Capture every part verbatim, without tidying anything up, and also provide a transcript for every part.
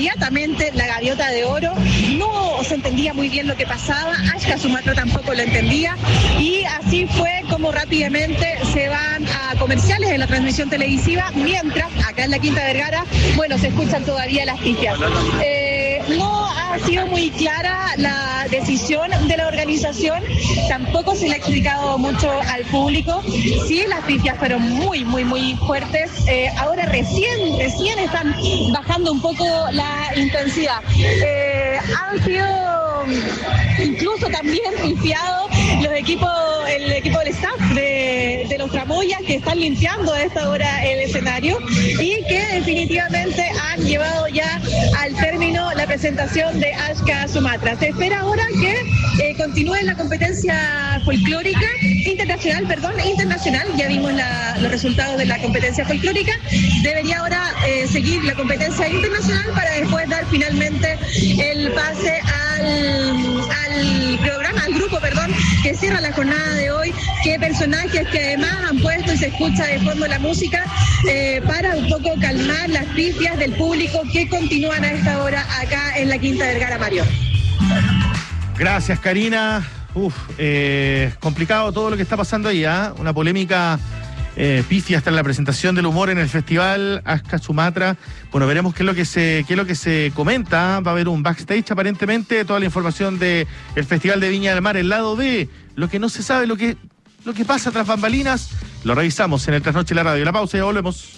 inmediatamente la gaviota de oro, no se entendía muy bien lo que pasaba, Ashka Sumatra tampoco lo entendía, y así fue como rápidamente se van a comerciales en la transmisión televisiva, mientras acá en la Quinta Vergara, bueno, se escuchan todavía las pifias. Eh, no ha sido muy clara la decisión de la organización, tampoco se le ha explicado mucho al público. Sí, las pifias fueron muy, muy, muy fuertes. Eh, ahora recién, recién están bajando un poco la intensidad. Eh, han sido incluso también pifiados los equipos, el equipo del staff de, de los tramoyas que están limpiando a esta hora el escenario y que definitivamente han llevado ya al término la presentación de Ashka Sumatra. Se espera ahora que eh, continúe la competencia folclórica internacional, perdón, internacional. Ya vimos la, los resultados de la competencia folclórica. Debería ahora eh, seguir la competencia internacional para después dar finalmente el pase al, al programa, al grupo, perdón, que cierra la jornada de hoy. Qué personajes que además han puesto y se escucha de fondo la música eh, para un poco calmar las pifias del público que continúan a esta hora acá en la Quinta Vergara, Mario. Gracias, Karina. Uf, eh, complicado todo lo que está pasando ahí, ¿eh? Una polémica eh, pifia hasta en la presentación del humor en el festival Ashka Sumatra. Bueno, veremos qué es lo que se, qué es lo que se comenta. Va a haber un backstage aparentemente, toda la información del Festival de Viña del Mar, el lado B, lo que no se sabe, lo que, lo que pasa tras bambalinas, lo revisamos en el Trasnoche de la Radio. La pausa y ya volvemos.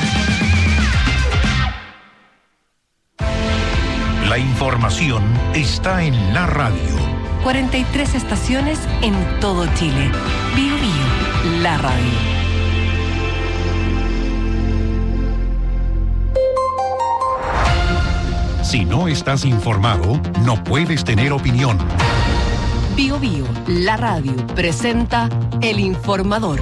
La información está en la radio. cuarenta y tres estaciones en todo Chile. Bio Bio, la radio. Si no estás informado, no puedes tener opinión. Bio Bio, la radio, presenta El Informador.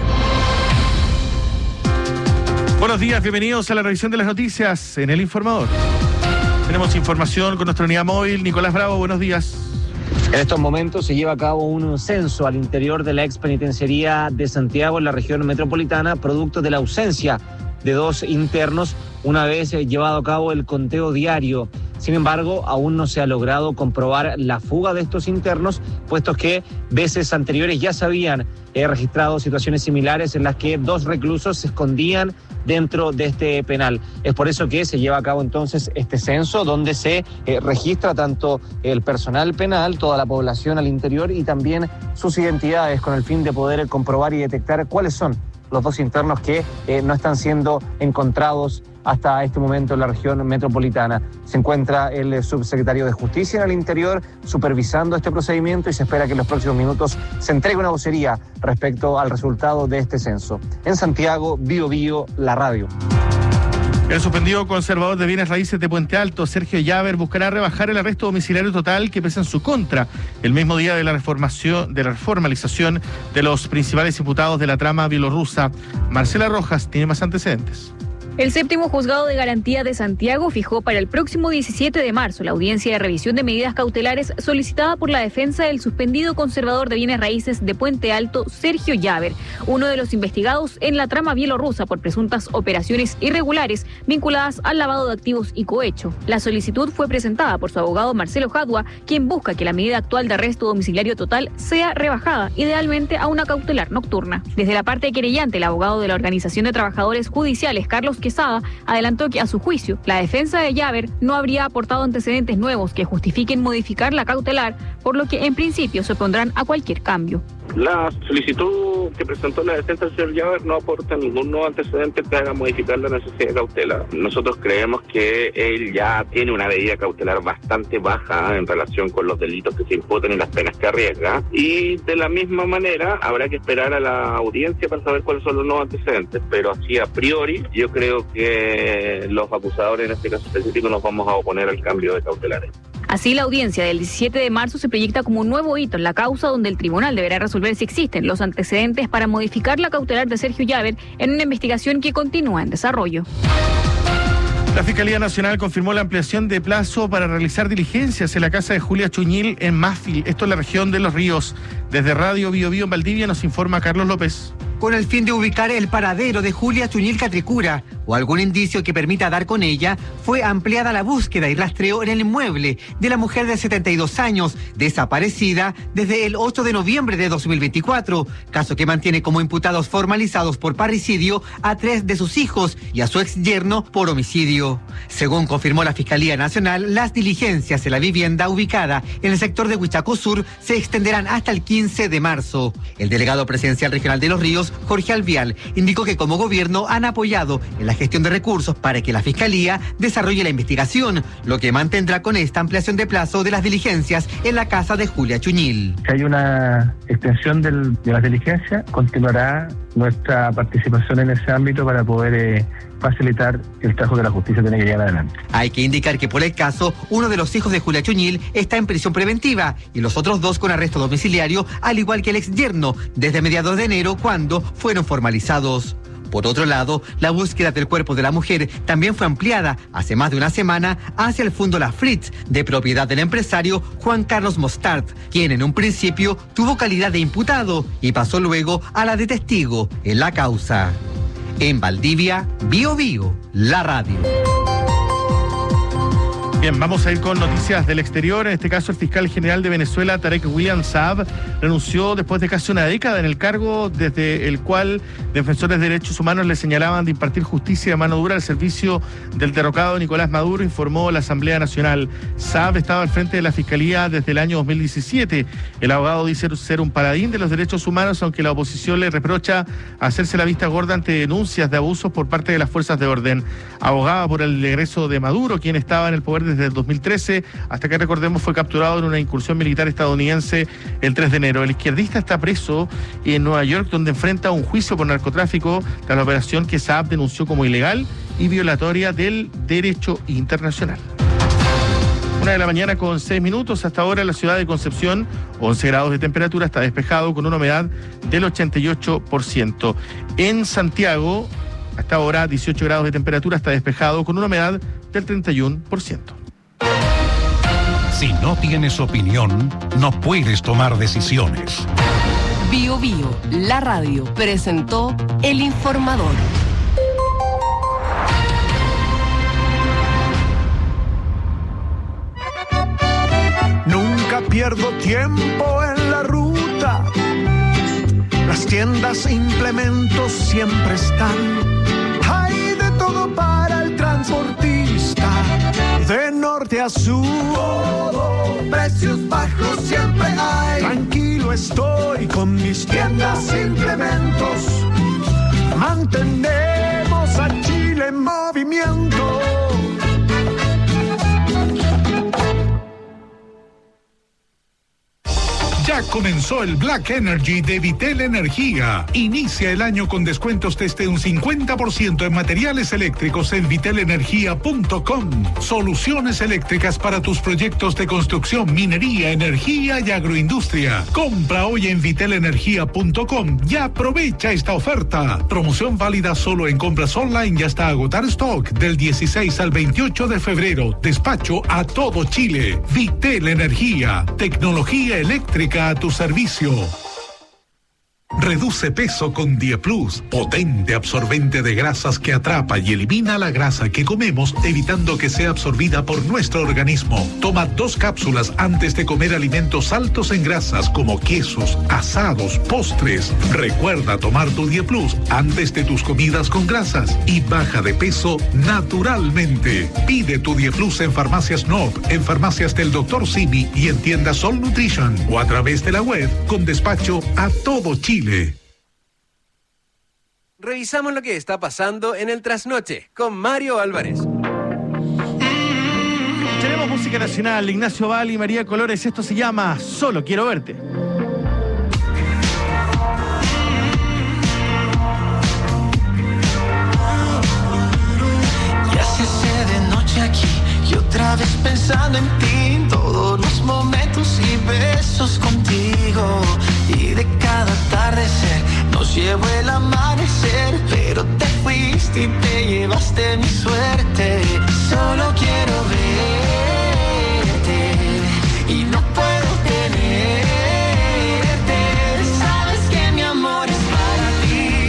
Buenos días, bienvenidos a la revisión de las noticias en El Informador. Tenemos información con nuestra unidad móvil. Nicolás Bravo, buenos días. En estos momentos se lleva a cabo un censo al interior de la ex penitenciaría de Santiago en la región metropolitana, producto de la ausencia de dos internos una vez llevado a cabo el conteo diario. Sin embargo, aún no se ha logrado comprobar la fuga de estos internos, puesto que veces anteriores ya se habían eh, registrado situaciones similares en las que dos reclusos se escondían dentro de este penal. Es por eso que se lleva a cabo entonces este censo, donde se eh, registra tanto el personal penal, toda la población al interior y también sus identidades, con el fin de poder comprobar y detectar cuáles son los dos internos que eh, no están siendo encontrados hasta este momento en la región metropolitana. Se encuentra el subsecretario de Justicia en el interior supervisando este procedimiento y se espera que en los próximos minutos se entregue una vocería respecto al resultado de este censo. En Santiago, Bio Bio, la radio. El suspendido conservador de bienes raíces de Puente Alto, Sergio Llaver, buscará rebajar el arresto domiciliario total que pesa en su contra el mismo día de la reformación, de la reformalización de los principales imputados de la trama bielorrusa. Marcela Rojas tiene más antecedentes. El séptimo juzgado de garantía de Santiago fijó para el próximo diecisiete de marzo la audiencia de revisión de medidas cautelares solicitada por la defensa del suspendido conservador de bienes raíces de Puente Alto, Sergio Llaver, uno de los investigados en la trama bielorrusa por presuntas operaciones irregulares vinculadas al lavado de activos y cohecho. La solicitud fue presentada por su abogado Marcelo Jadua, quien busca que la medida actual de arresto domiciliario total sea rebajada, idealmente a una cautelar nocturna. Desde la parte querellante, el abogado de la Organización de Trabajadores Judiciales, Carlos Quesada, adelantó que a su juicio la defensa de Llaver no habría aportado antecedentes nuevos que justifiquen modificar la cautelar, por lo que en principio se opondrán a cualquier cambio. La solicitud que presentó la defensa del señor Llaver no aporta ningún nuevo antecedente que haga modificar la necesidad de cautela. Nosotros creemos que él ya tiene una medida cautelar bastante baja en relación con los delitos que se imputan y las penas que arriesga, y de la misma manera habrá que esperar a la audiencia para saber cuáles son los nuevos antecedentes, pero así a priori yo creo que los acusadores en este caso específico nos vamos a oponer al cambio de cautelares. Así, la audiencia del diecisiete de marzo se proyecta como un nuevo hito en la causa, donde el tribunal deberá resolver si existen los antecedentes para modificar la cautelar de Sergio Llaver en una investigación que continúa en desarrollo. La Fiscalía Nacional confirmó la ampliación de plazo para realizar diligencias en la casa de Julia Chuñil en Mafil, esto en la región de Los Ríos. Desde Radio Bio Bio en Valdivia nos informa Carlos López. con el fin de ubicar el paradero de Julia Chuñil Catricura o algún indicio que permita dar con ella, fue ampliada la búsqueda y rastreo en el inmueble de la mujer de setenta y dos años, desaparecida desde el ocho de noviembre de dos mil veinticuatro, caso que mantiene como imputados formalizados por parricidio a tres de sus hijos y a su ex yerno por homicidio. Según confirmó la Fiscalía Nacional, las diligencias en la vivienda ubicada en el sector de Huichaco Sur se extenderán hasta el quince de marzo. El delegado presidencial regional de Los Ríos, Jorge Alvial, indicó que como gobierno han apoyado en la gestión de recursos para que la Fiscalía desarrolle la investigación, lo que mantendrá con esta ampliación de plazo de las diligencias en la casa de Julia Chuñil. Si hay una extensión del, de las diligencias, continuará nuestra participación en ese ámbito para poder eh, facilitar el trabajo que la justicia tiene que llevar adelante. Hay que indicar que por el caso, uno de los hijos de Julia Chuñil está en prisión preventiva y los otros dos con arresto domiciliario, al igual que el ex yerno, desde mediados de enero, cuando fueron formalizados. Por otro lado, la búsqueda del cuerpo de la mujer también fue ampliada hace más de una semana hacia el Fondo La Fritz, de propiedad del empresario Juan Carlos Mostart, quien en un principio tuvo calidad de imputado y pasó luego a la de testigo en la causa. En Valdivia, Bio Bio, la radio. Bien, vamos a ir con noticias del exterior. En este caso, el fiscal general de Venezuela, Tarek William Saab, renunció después de casi una década en el cargo, desde el cual defensores de derechos humanos le señalaban de impartir justicia de mano dura al servicio del derrocado Nicolás Maduro, informó la Asamblea Nacional. Saab estaba al frente de la Fiscalía desde el año dos mil diecisiete. El abogado dice ser un paladín de los derechos humanos, aunque la oposición le reprocha hacerse la vista gorda ante denuncias de abusos por parte de las fuerzas de orden. Abogaba por el regreso de Maduro, quien estaba en el poder desde el dos mil trece, hasta que recordemos fue capturado en una incursión militar estadounidense el tres de enero. El izquierdista está preso en Nueva York, donde enfrenta un juicio por narcotráfico tras la operación que Saab denunció como ilegal y violatoria del derecho internacional. Una de la mañana con seis minutos. Hasta ahora en la ciudad de Concepción, once grados de temperatura, está despejado con una humedad del ochenta y ocho por ciento. En Santiago, hasta ahora dieciocho grados de temperatura, está despejado con una humedad del treinta y uno por ciento. Si no tienes opinión, no puedes tomar decisiones. Bio Bio, la radio, presentó El Informador. Nunca pierdo tiempo en la ruta. Las tiendas, implementos siempre están. Hay de todo para el transportista. De norte a sur, todo, precios bajos siempre hay. Tranquilo estoy con mis tiendas, implementos. Mantenemos a Chile en movimiento. Ya comenzó el Black Energy de Vitel Energía. Inicia el año con descuentos desde un cincuenta por ciento en materiales eléctricos en vitel energía punto com. Soluciones eléctricas para tus proyectos de construcción, minería, energía y agroindustria. Compra hoy en vitel energía punto com y aprovecha esta oferta. Promoción válida solo en compras online y hasta agotar stock del dieciséis al veintiocho de febrero. Despacho a todo Chile. Vitel Energía. Tecnología eléctrica a tu servicio. Reduce peso con Dieplus, potente absorbente de grasas que atrapa y elimina la grasa que comemos, evitando que sea absorbida por nuestro organismo. Toma dos cápsulas antes de comer alimentos altos en grasas como quesos, asados, postres. Recuerda tomar tu Dieplus antes de tus comidas con grasas y baja de peso naturalmente. Pide tu Dieplus en Farmacias N O P, en farmacias del doctor Simi y en tiendas Sol Nutrition o a través de la web con despacho a todo Chile. Revisamos lo que está pasando en el Trasnoche con Mario Álvarez. Tenemos música nacional, Ignacio Val y María Colores. Esto se llama Solo Quiero Verte. Ya se hace de noche aquí y otra vez pensando en ti, en todos los momentos y besos contigo. Y de cada atardecer nos llevó el amanecer, pero te fuiste y te llevaste mi suerte. Solo quiero verte y no puedo tenerte. Sabes que mi amor es para ti.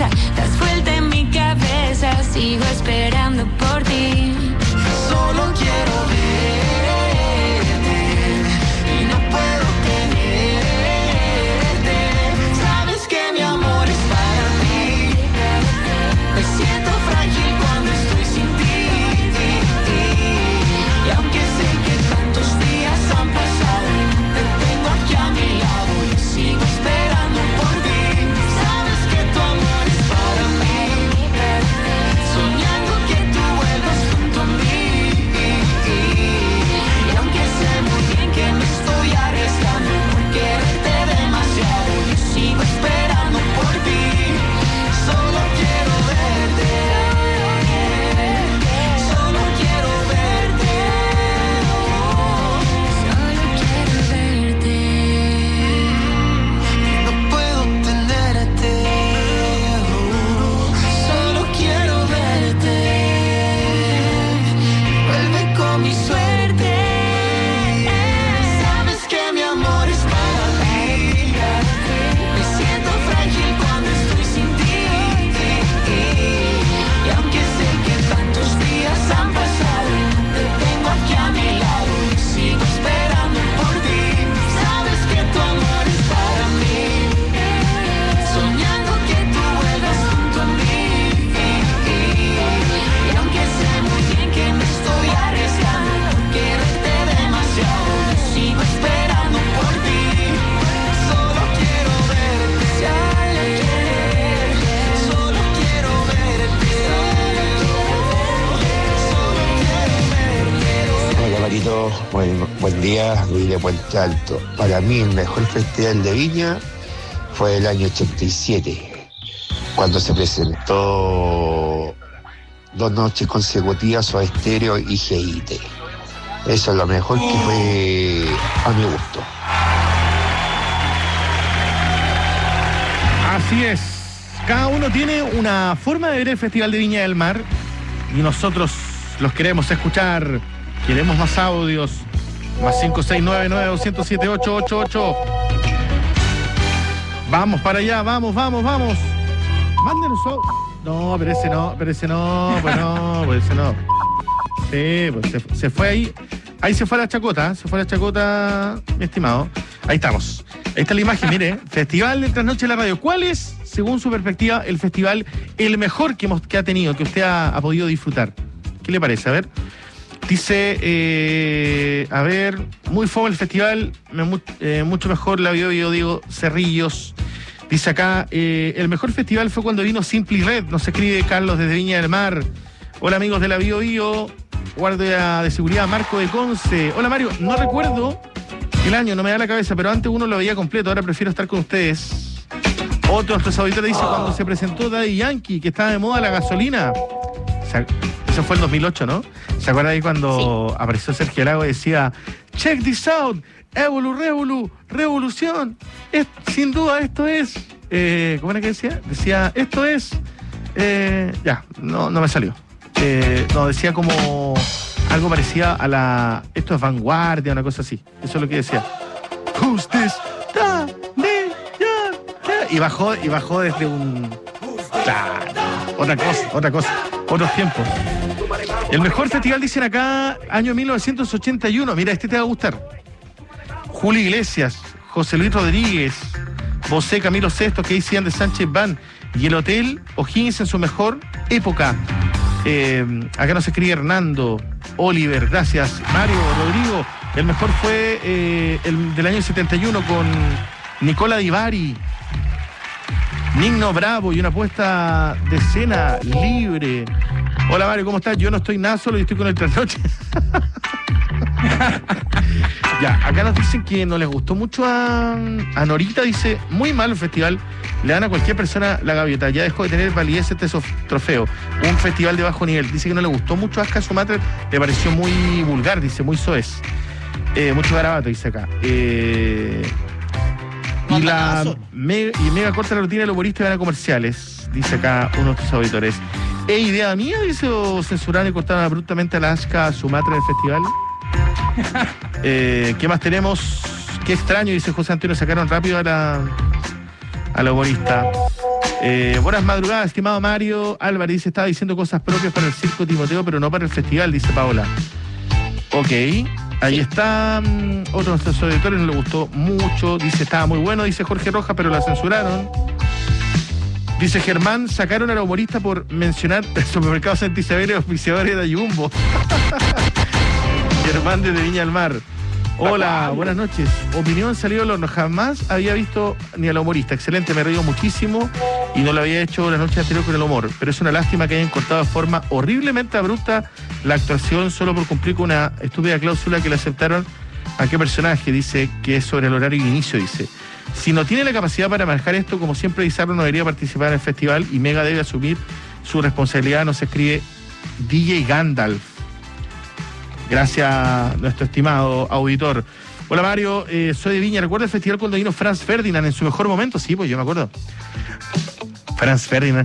cosa, das vuelta en mi cabeza, sigo esperando por ti. Solo quiero verte y no puedo tenerte. Sabes que mi amor es para mí. Me siento frágil cuando estoy sin ti. Y aunque sé que tantos días han pasado, te tengo aquí a mi lado y sigo esperando por ti. Sabes que tu amor es para mí, soñando que tú vuelvas junto a mí. Y aunque sé muy bien que me estoy arriesgando por quererte demasiado, yo sigo esperando por ti. Solo quiero verte, solo quiero verte, Solo quiero verte. no puedo tenerte. Solo quiero verte, vuelve con mi suerte. Sabes que mi amor es para mí. Me siento frágil cuando estoy sin ti. Y aunque sé que tantos días han pasado, te tengo aquí a mi lado y sigo esperando por ti. Sabes que tu amor es para mí, soñando que tú vuelvas junto a mí. Y aunque sé muy bien que me estoy arriesgando por quererte demasiado, yo sigo esperando por ti. Solo quiero verte, solo quiero verte, solo quiero verte. Hola Marito, buen, buen día, Luis de Puente Alto. Para mí el mejor festival de Viña fue el año ochenta y siete, cuando se presentó dos noches consecutivas Soda Stereo y G I T. Eso es lo mejor que fue a mi gusto. Así es. Cada uno tiene una forma de ver el Festival de Viña del Mar y nosotros los queremos escuchar. Queremos más audios. Más cinco seis nueve nueve dos cero siete ocho ocho ocho. Vamos para allá, vamos, vamos, vamos. Mándenos audio. No, pero ese no, pero ese no, pues no, pues ese no. Sí, pues se, se fue ahí. Ahí se fue la chacota, ¿eh? Se fue la chacota, mi estimado. Ahí estamos. Ahí está la imagen, mire. Festival de Trasnoche de la Radio. ¿Cuál es, según su perspectiva, el festival el mejor que, hemos, que ha tenido, que usted ha, ha podido disfrutar? ¿Qué le parece? A ver. Dice, eh, a ver, muy fome el festival, me, mu- eh, mucho mejor la vio yo, digo, Cerrillos. Dice acá, eh, el mejor festival fue cuando vino Simply Red, nos escribe Carlos desde Viña del Mar. Hola amigos de la Bio Bio, guardia de seguridad Marco de Conce. Hola Mario, no recuerdo el año, no me da la cabeza, pero antes uno lo veía completo, ahora prefiero estar con ustedes. Otro de nuestros auditores dice, cuando se presentó Daddy Yankee, que estaba de moda la gasolina. O sea, eso fue el dos mil ocho, ¿no? ¿Se acuerdan ahí cuando sí. apareció Sergio Lago y decía, check this out, Evolu, Revolu, revolución? Es, sin duda esto es, eh, ¿cómo era que decía? Decía, esto es, eh, ya, no, no me salió. Eh, no, decía como algo parecía a la, esto es vanguardia, una cosa así. Eso es lo que decía. Who's this? Da, me, ya, ya. Y bajó, y bajó desde un... Claro, otra cosa, otra cosa, otros tiempos. El mejor festival, dicen acá, año mil novecientos ochenta y uno. Mira, este te va a gustar. Julio Iglesias, José Luis Rodríguez, José Camilo Sesto, que decían de Sánchez Band, y el Hotel O'Higgins en su mejor época. Eh, acá nos escribe Hernando, Oliver, gracias. Mario, Rodrigo, el mejor fue eh, el del año setenta y uno con Nicola Di Bari, Nino Bravo y una puesta de escena libre. Hola Mario, ¿cómo estás? Yo no estoy nada solo y estoy con el trasnoche. Ya, acá nos dicen que no les gustó mucho a, a Norita, dice, muy mal el festival, le dan a cualquier persona la gaviota, ya dejó de tener validez este sof- trofeo, un festival de bajo nivel. Dice que no le gustó mucho a Aska Sumatra, le pareció muy vulgar, dice, muy soez, eh, mucho garabato, dice acá. Eh, y la me, y mega corta la rutina de los humoristas van a comerciales, dice acá uno de tus auditores. ¿Es idea mía, dice, o censuraron y cortaron abruptamente a la Aska Sumatra del festival? Eh, ¿Qué más tenemos? Qué extraño, dice José Antonio, sacaron rápido a la a la humorista. Eh, buenas madrugadas, estimado Mario. Álvarez dice, estaba diciendo cosas propias para el Circo Timoteo, pero no para el festival, dice Paola. Ok, ahí está. Um, otro de nuestros auditores no le gustó mucho. Dice, estaba muy bueno, dice Jorge Rojas, pero la censuraron. Dice Germán, sacaron a la humorista por mencionar el supermercado Santa Isabel y auspiciadores de Jumbo. Germán desde Viña del Mar. Hola, buenas noches. Opinión salió del horno. Jamás había visto ni a la humorista. Excelente, me he reído muchísimo y no lo había hecho la noche anterior con el humor. Pero es una lástima que hayan cortado de forma horriblemente abrupta la actuación solo por cumplir con una estúpida cláusula que le aceptaron a qué personaje. Dice que es sobre el horario de inicio, dice. Si no tiene la capacidad para manejar esto, como siempre Izarro no debería participar en el festival y Mega debe asumir su responsabilidad. Nos escribe D J Gandalf. Gracias, nuestro estimado auditor. Hola Mario, eh, soy de Viña. ¿Recuerda el festival cuando vino Franz Ferdinand en su mejor momento? Sí, pues yo me acuerdo. Franz Ferdinand.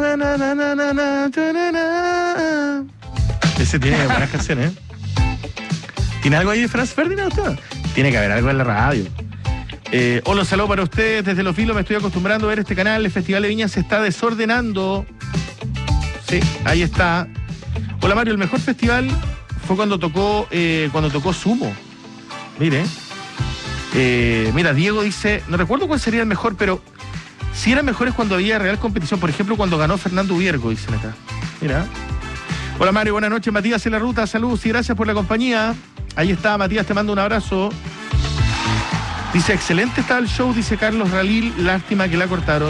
Ese tiene buenas canciones, ¿eh? ¿Tiene algo ahí de Franz Ferdinand usted? Tiene que haber algo en la radio. Eh, hola, saludo para ustedes desde Los Vilos. Me estoy acostumbrando a ver este canal. El Festival de Viña se está desordenando. Sí, ahí está. Hola Mario, el mejor festival fue cuando tocó eh, cuando tocó Sumo. Mire. Eh, mira, Diego dice, no recuerdo cuál sería el mejor, pero si eran mejores cuando había real competición. Por ejemplo, cuando ganó Fernando Viergo, dicen acá. Mira. Hola Mario, buenas noches. Matías en la ruta. Saludos y gracias por la compañía. Ahí está, Matías, te mando un abrazo. Dice, excelente está el show, dice Carlos Ralil, lástima que la cortaron.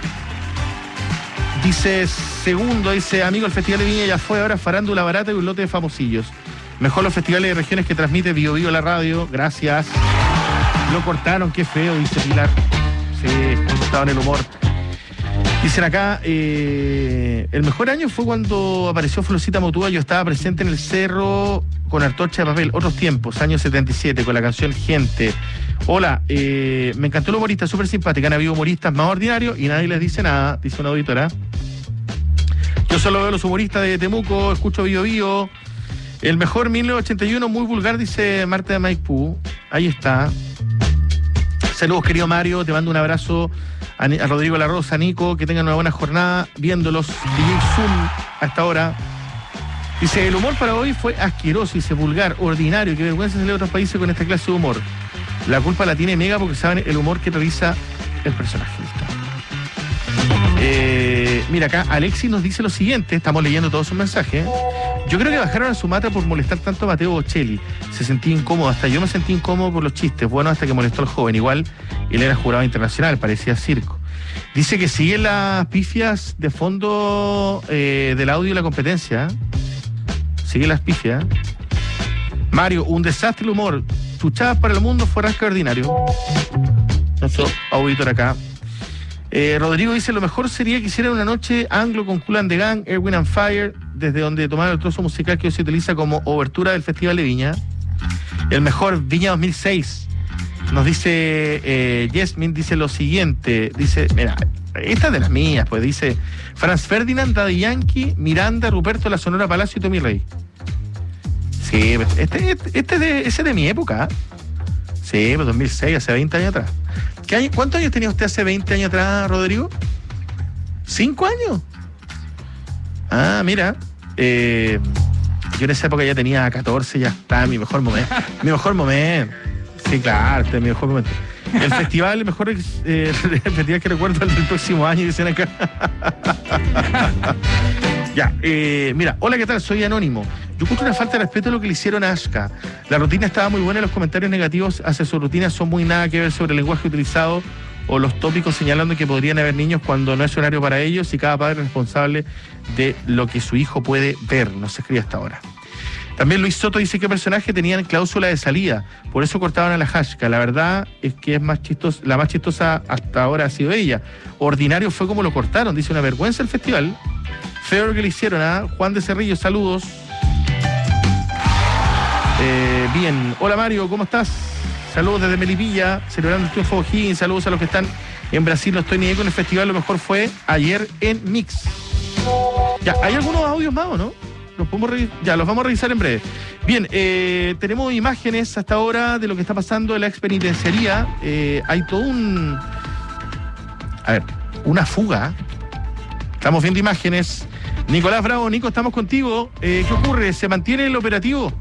Dice, segundo, dice, amigo, el Festival de Viña ya fue, ahora farándula barata y un lote de famosillos. Mejor los festivales de regiones que transmite Bio Bio la radio, gracias. Lo cortaron, qué feo, dice Pilar. Sí, estaba en el humor. Dicen acá, eh, el mejor año fue cuando apareció Florcita Motúa, yo estaba presente en el cerro con Antorcha de Papel, otros tiempos, año setenta y siete, con la canción Gente. Hola, eh, me encantó el humorista, súper simpática, han habido humoristas más ordinarios y nadie les dice nada, dice una auditora. Yo solo veo los humoristas de Temuco, escucho Bio Bio. El mejor mil novecientos ochenta y uno, muy vulgar, dice Marta de Maipú. Ahí está. Saludos, querido Mario, te mando un abrazo a, a Rodrigo La Rosa, a Nico, que tengan una buena jornada viéndolos. D J Zoom a esta hora. Dice, el humor para hoy fue asqueroso, dice, vulgar, ordinario, qué vergüenza salir a otros países con esta clase de humor. La culpa la tiene Mega porque saben el humor que realiza el personaje. Eh, mira, acá Alexis nos dice lo siguiente, estamos leyendo todos sus mensajes. Yo creo que bajaron a Sumatra por molestar tanto a Mateo Bocelli. Se sentía incómodo, hasta yo me sentí incómodo por los chistes. Bueno, hasta que molestó al joven. Igual él era jurado internacional, parecía circo. Dice que siguen las pifias de fondo eh, del audio y la competencia. Sigue las pifias. Mario, un desastre el humor. Chuchadas para el mundo fue rasca ordinario. Nuestro auditor acá. Eh, Rodrigo dice, lo mejor sería que hicieran una noche anglo con Kool and the Gang, Erwin and Fire, desde donde tomaron el trozo musical que hoy se utiliza como obertura del Festival de Viña. El mejor Viña dos mil seis. Nos dice eh, Yasmin, dice lo siguiente, dice, mira, esta es de las mías, pues dice, Franz Ferdinand, Daddy Yankee, Miranda, Ruperto, La Sonora Palacio y Tommy Rey. Sí, este, este, este de, ese es de mi época. Sí, pues dos mil seis, hace veinte años atrás. ¿Qué año, ¿Cuántos años tenía usted hace veinte años atrás, Rodrigo? ¿Cinco años? Ah, mira. Eh, yo en esa época ya tenía catorce, ya estaba en mi mejor momento. mi mejor momento. Sí, claro, este es mi mejor momento. El festival, el mejor eh, el festival que recuerdo el del próximo año, dicen acá. Ya, eh, mira, hola, ¿qué tal? Soy Anónimo. Yo encuentro una falta de respeto a lo que le hicieron a Ashka. La rutina estaba muy buena y los comentarios negativos hacia su rutina son muy nada que ver sobre el lenguaje utilizado o los tópicos señalando que podrían haber niños cuando no es horario para ellos y cada padre es responsable de lo que su hijo puede ver. No se escribe hasta ahora. También Luis Soto dice que personajes tenían cláusula de salida, por eso cortaban a la Ashka. La verdad es que es más chistosa, la más chistosa hasta ahora ha sido ella. Ordinario fue como lo cortaron, dice, una vergüenza el festival. Feo lo que le hicieron a Juan de Cerrillo, saludos. Eh, bien, hola Mario, ¿cómo estás? Saludos desde Melipilla, celebrando el triunfo de O'Higgins, saludos a los que están en Brasil, no estoy ni ahí con el festival, lo mejor fue ayer en Mix. Ya, ¿hay algunos audios más o no? Los podemos revis- ya, los vamos a revisar en breve. Bien, eh, tenemos imágenes hasta ahora de lo que está pasando en la expenitenciaría. Eh, hay todo un... A ver, una fuga. Estamos viendo imágenes. Nicolás Bravo, Nico, estamos contigo. Eh, ¿Qué ocurre? ¿Se mantiene el operativo?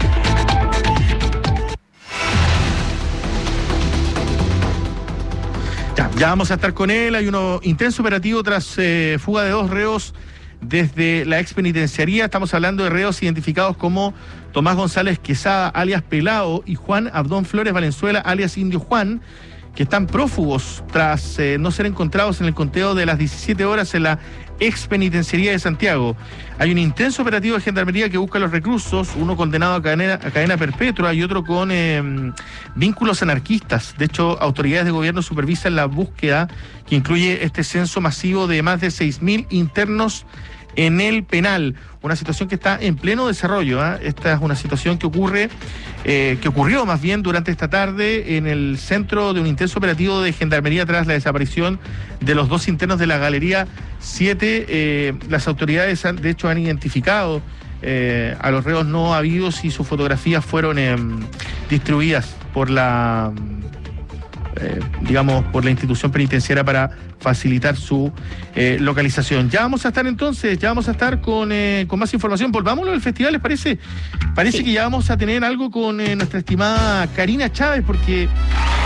Ya, ya vamos a estar con él. Hay un intenso operativo tras eh, fuga de dos reos desde la expenitenciaría. Estamos hablando de reos identificados como Tomás González Quesada, alias Pelao, y Juan Abdón Flores Valenzuela, alias Indio Juan, que están prófugos tras eh, no ser encontrados en el conteo de las diecisiete horas en la expenitenciaría de Santiago. Hay un intenso operativo de gendarmería que busca a los reclusos, uno condenado a cadena, a cadena perpetua y otro con eh, vínculos anarquistas. De hecho, autoridades de gobierno supervisan la búsqueda que incluye este censo masivo de más de seis mil internos en el penal. Una situación que está en pleno desarrollo, ¿eh? Esta es una situación que ocurre, eh, que ocurrió más bien durante esta tarde en el centro de un intenso operativo de gendarmería tras la desaparición de los dos internos de la Galería siete. Eh, las autoridades han, de hecho han identificado eh, a los reos no habidos y sus fotografías fueron eh, distribuidas por la... Eh, digamos, por la institución penitenciaria para facilitar su eh, localización. Ya vamos a estar entonces, ya vamos a estar con, eh, con más información. Volvámonos al festival, ¿les parece? Parece sí. que ya vamos a tener algo con eh, nuestra estimada Karina Chávez, porque eh,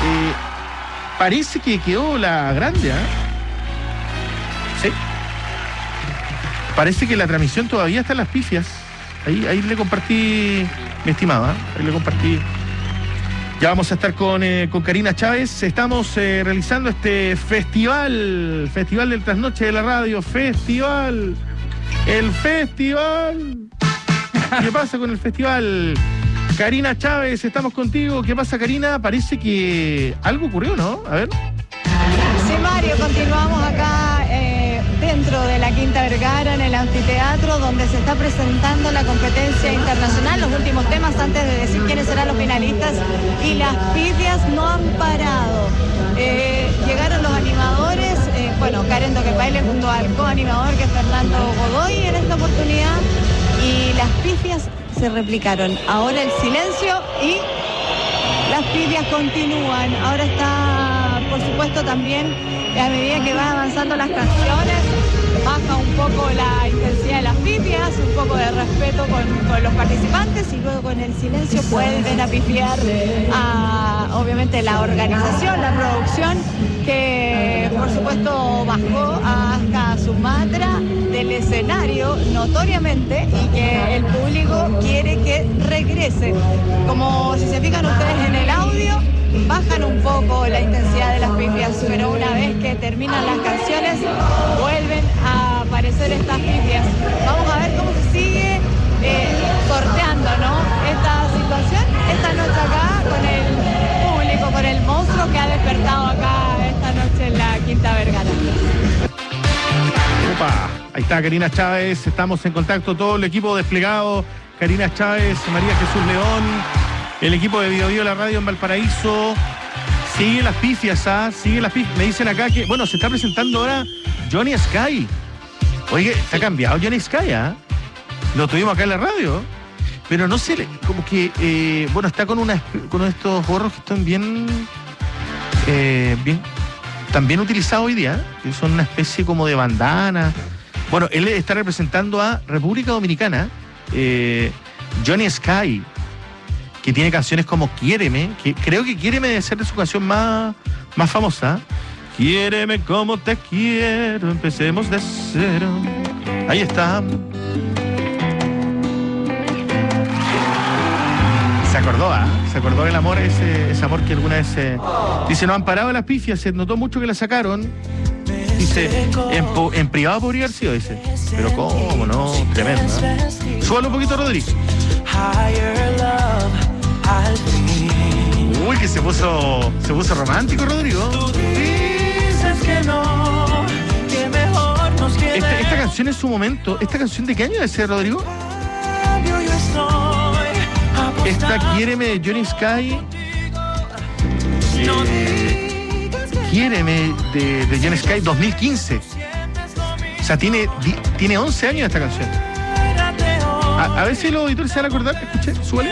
parece que quedó la grande, ¿eh? Sí. Parece que la transmisión todavía está en las pifias. Ahí, ahí le compartí, mi estimada, ¿eh? Ahí le compartí. Ya vamos a estar con, eh, con Karina Chávez. Estamos eh, realizando este festival, Festival del Trasnoche de la Radio, Festival, el Festival. ¿Qué pasa con el festival? Karina Chávez, estamos contigo. ¿Qué pasa, Karina? Parece que algo ocurrió, ¿no? A ver. Sí, Mario, continuamos acá eh, dentro de la Quinta Vergara, en el anfiteatro, donde se está presentando la competencia internacional. Los últimos temas antes de decir quiénes serán los finalistas, y las pifias no han parado. Eh, llegaron los animadores, eh, bueno, Karen Toquepaile junto al coanimador, que es Fernando Godoy en esta oportunidad, y las pifias se replicaron. Ahora el silencio y las pifias continúan. Ahora está, por supuesto, también a medida que van avanzando las canciones, baja un poco la intensidad de las pifias, un poco de respeto con, con los participantes, y luego con el silencio vuelven a pifiar a, obviamente, la organización, la producción, que por supuesto bajó hasta Sumatra del escenario notoriamente, y que el público quiere que regrese. Como si se fijan ustedes en el audio, bajan un poco la intensidad de las pifias, pero una vez que terminan las canciones vuelven a aparecer estas pifias. Vamos a ver cómo se sigue eh, sorteando, ¿no?, esta situación esta noche acá con el público, con el monstruo que ha despertado acá esta noche en la Quinta Vergara. Opa, ahí está Karina Chávez, estamos en contacto, todo el equipo desplegado, Karina Chávez, María Jesús León, el equipo de Bio Bio La Radio en Valparaíso. Sigue las pifias, ¿ah? Sigue las pifias. Me dicen acá que, bueno, se está presentando ahora Johnny Sky. Oye, se ha cambiado Johnny Sky, ¿ah? Lo tuvimos acá en la radio. Pero no sé, como que, eh, bueno, está con una con estos gorros que están bien, eh, bien, están bien utilizados hoy día, que son una especie como de bandana. Bueno, él está representando a República Dominicana, eh, Johnny Sky, que tiene canciones como Quiéreme, que creo que Quiéreme debe ser de su canción más, más famosa. Quiéreme como te quiero, empecemos de cero. Ahí está. Se acordó, ¿ah? ¿eh? Se acordó del amor, ese, ese amor que alguna vez eh, dice, no han parado las pifias, se notó mucho que la sacaron. Dice, en, en privado podría haber sido, dice. Pero cómo, no, tremendo, ¿eh? Súbalo un poquito, Rodrigo. Uy, que se puso, se puso romántico, Rodrigo. Esta, esta canción en su momento, ¿esta canción de qué año es, Rodrigo? Esta Quiéreme de Johnny Sky. Eh, Quiéreme de, de Johnny Sky dos mil quince. O sea, tiene, tiene once años esta canción. A, a ver si los auditores se van a acordar. Escuche, súbale.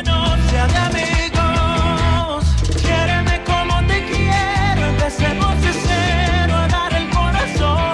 Quiéreme como te quiero, empecemos de cero a dar el corazón.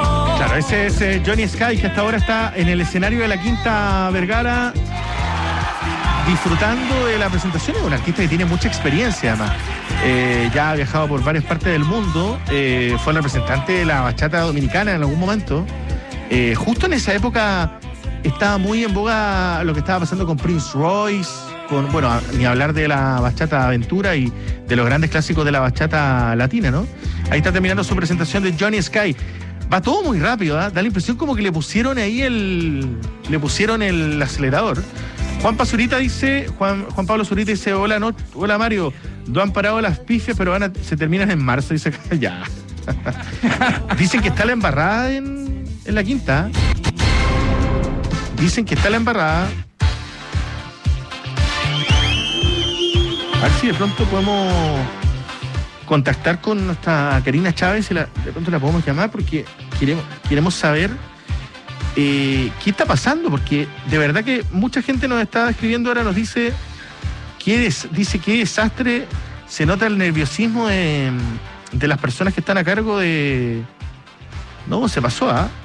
Claro, ese es eh, Johnny Sky, que hasta ahora está en el escenario de la Quinta Vergara disfrutando de la presentación. Es un artista que tiene mucha experiencia, además. Eh, ya ha viajado por varias partes del mundo. Eh, fue el representante de la bachata dominicana en algún momento. Eh, justo en esa época estaba muy en boga lo que estaba pasando con Prince Royce, con, bueno, ni hablar de la bachata aventura y de los grandes clásicos de la bachata latina, ¿no? Ahí está terminando su presentación de Johnny Sky. Va todo muy rápido, ¿eh? Da la impresión como que le pusieron ahí el le pusieron el acelerador. Juan Pazurita dice, Juan, Juan Pablo Zurita dice, hola, no, hola Mario, no han parado las pifias, pero van a, se terminan en marzo, dice acá, ya. Dicen que está la embarrada en, en la Quinta. Dicen que está la embarrada. A ver si de pronto podemos contactar con nuestra Karina Chávez y la, de pronto la podemos llamar porque queremos, queremos saber eh, qué está pasando, porque de verdad que mucha gente nos está escribiendo ahora, nos dice qué des, dice qué desastre, se nota el nerviosismo de, de las personas que están a cargo de... No, se pasó, ¿ah? ¿eh?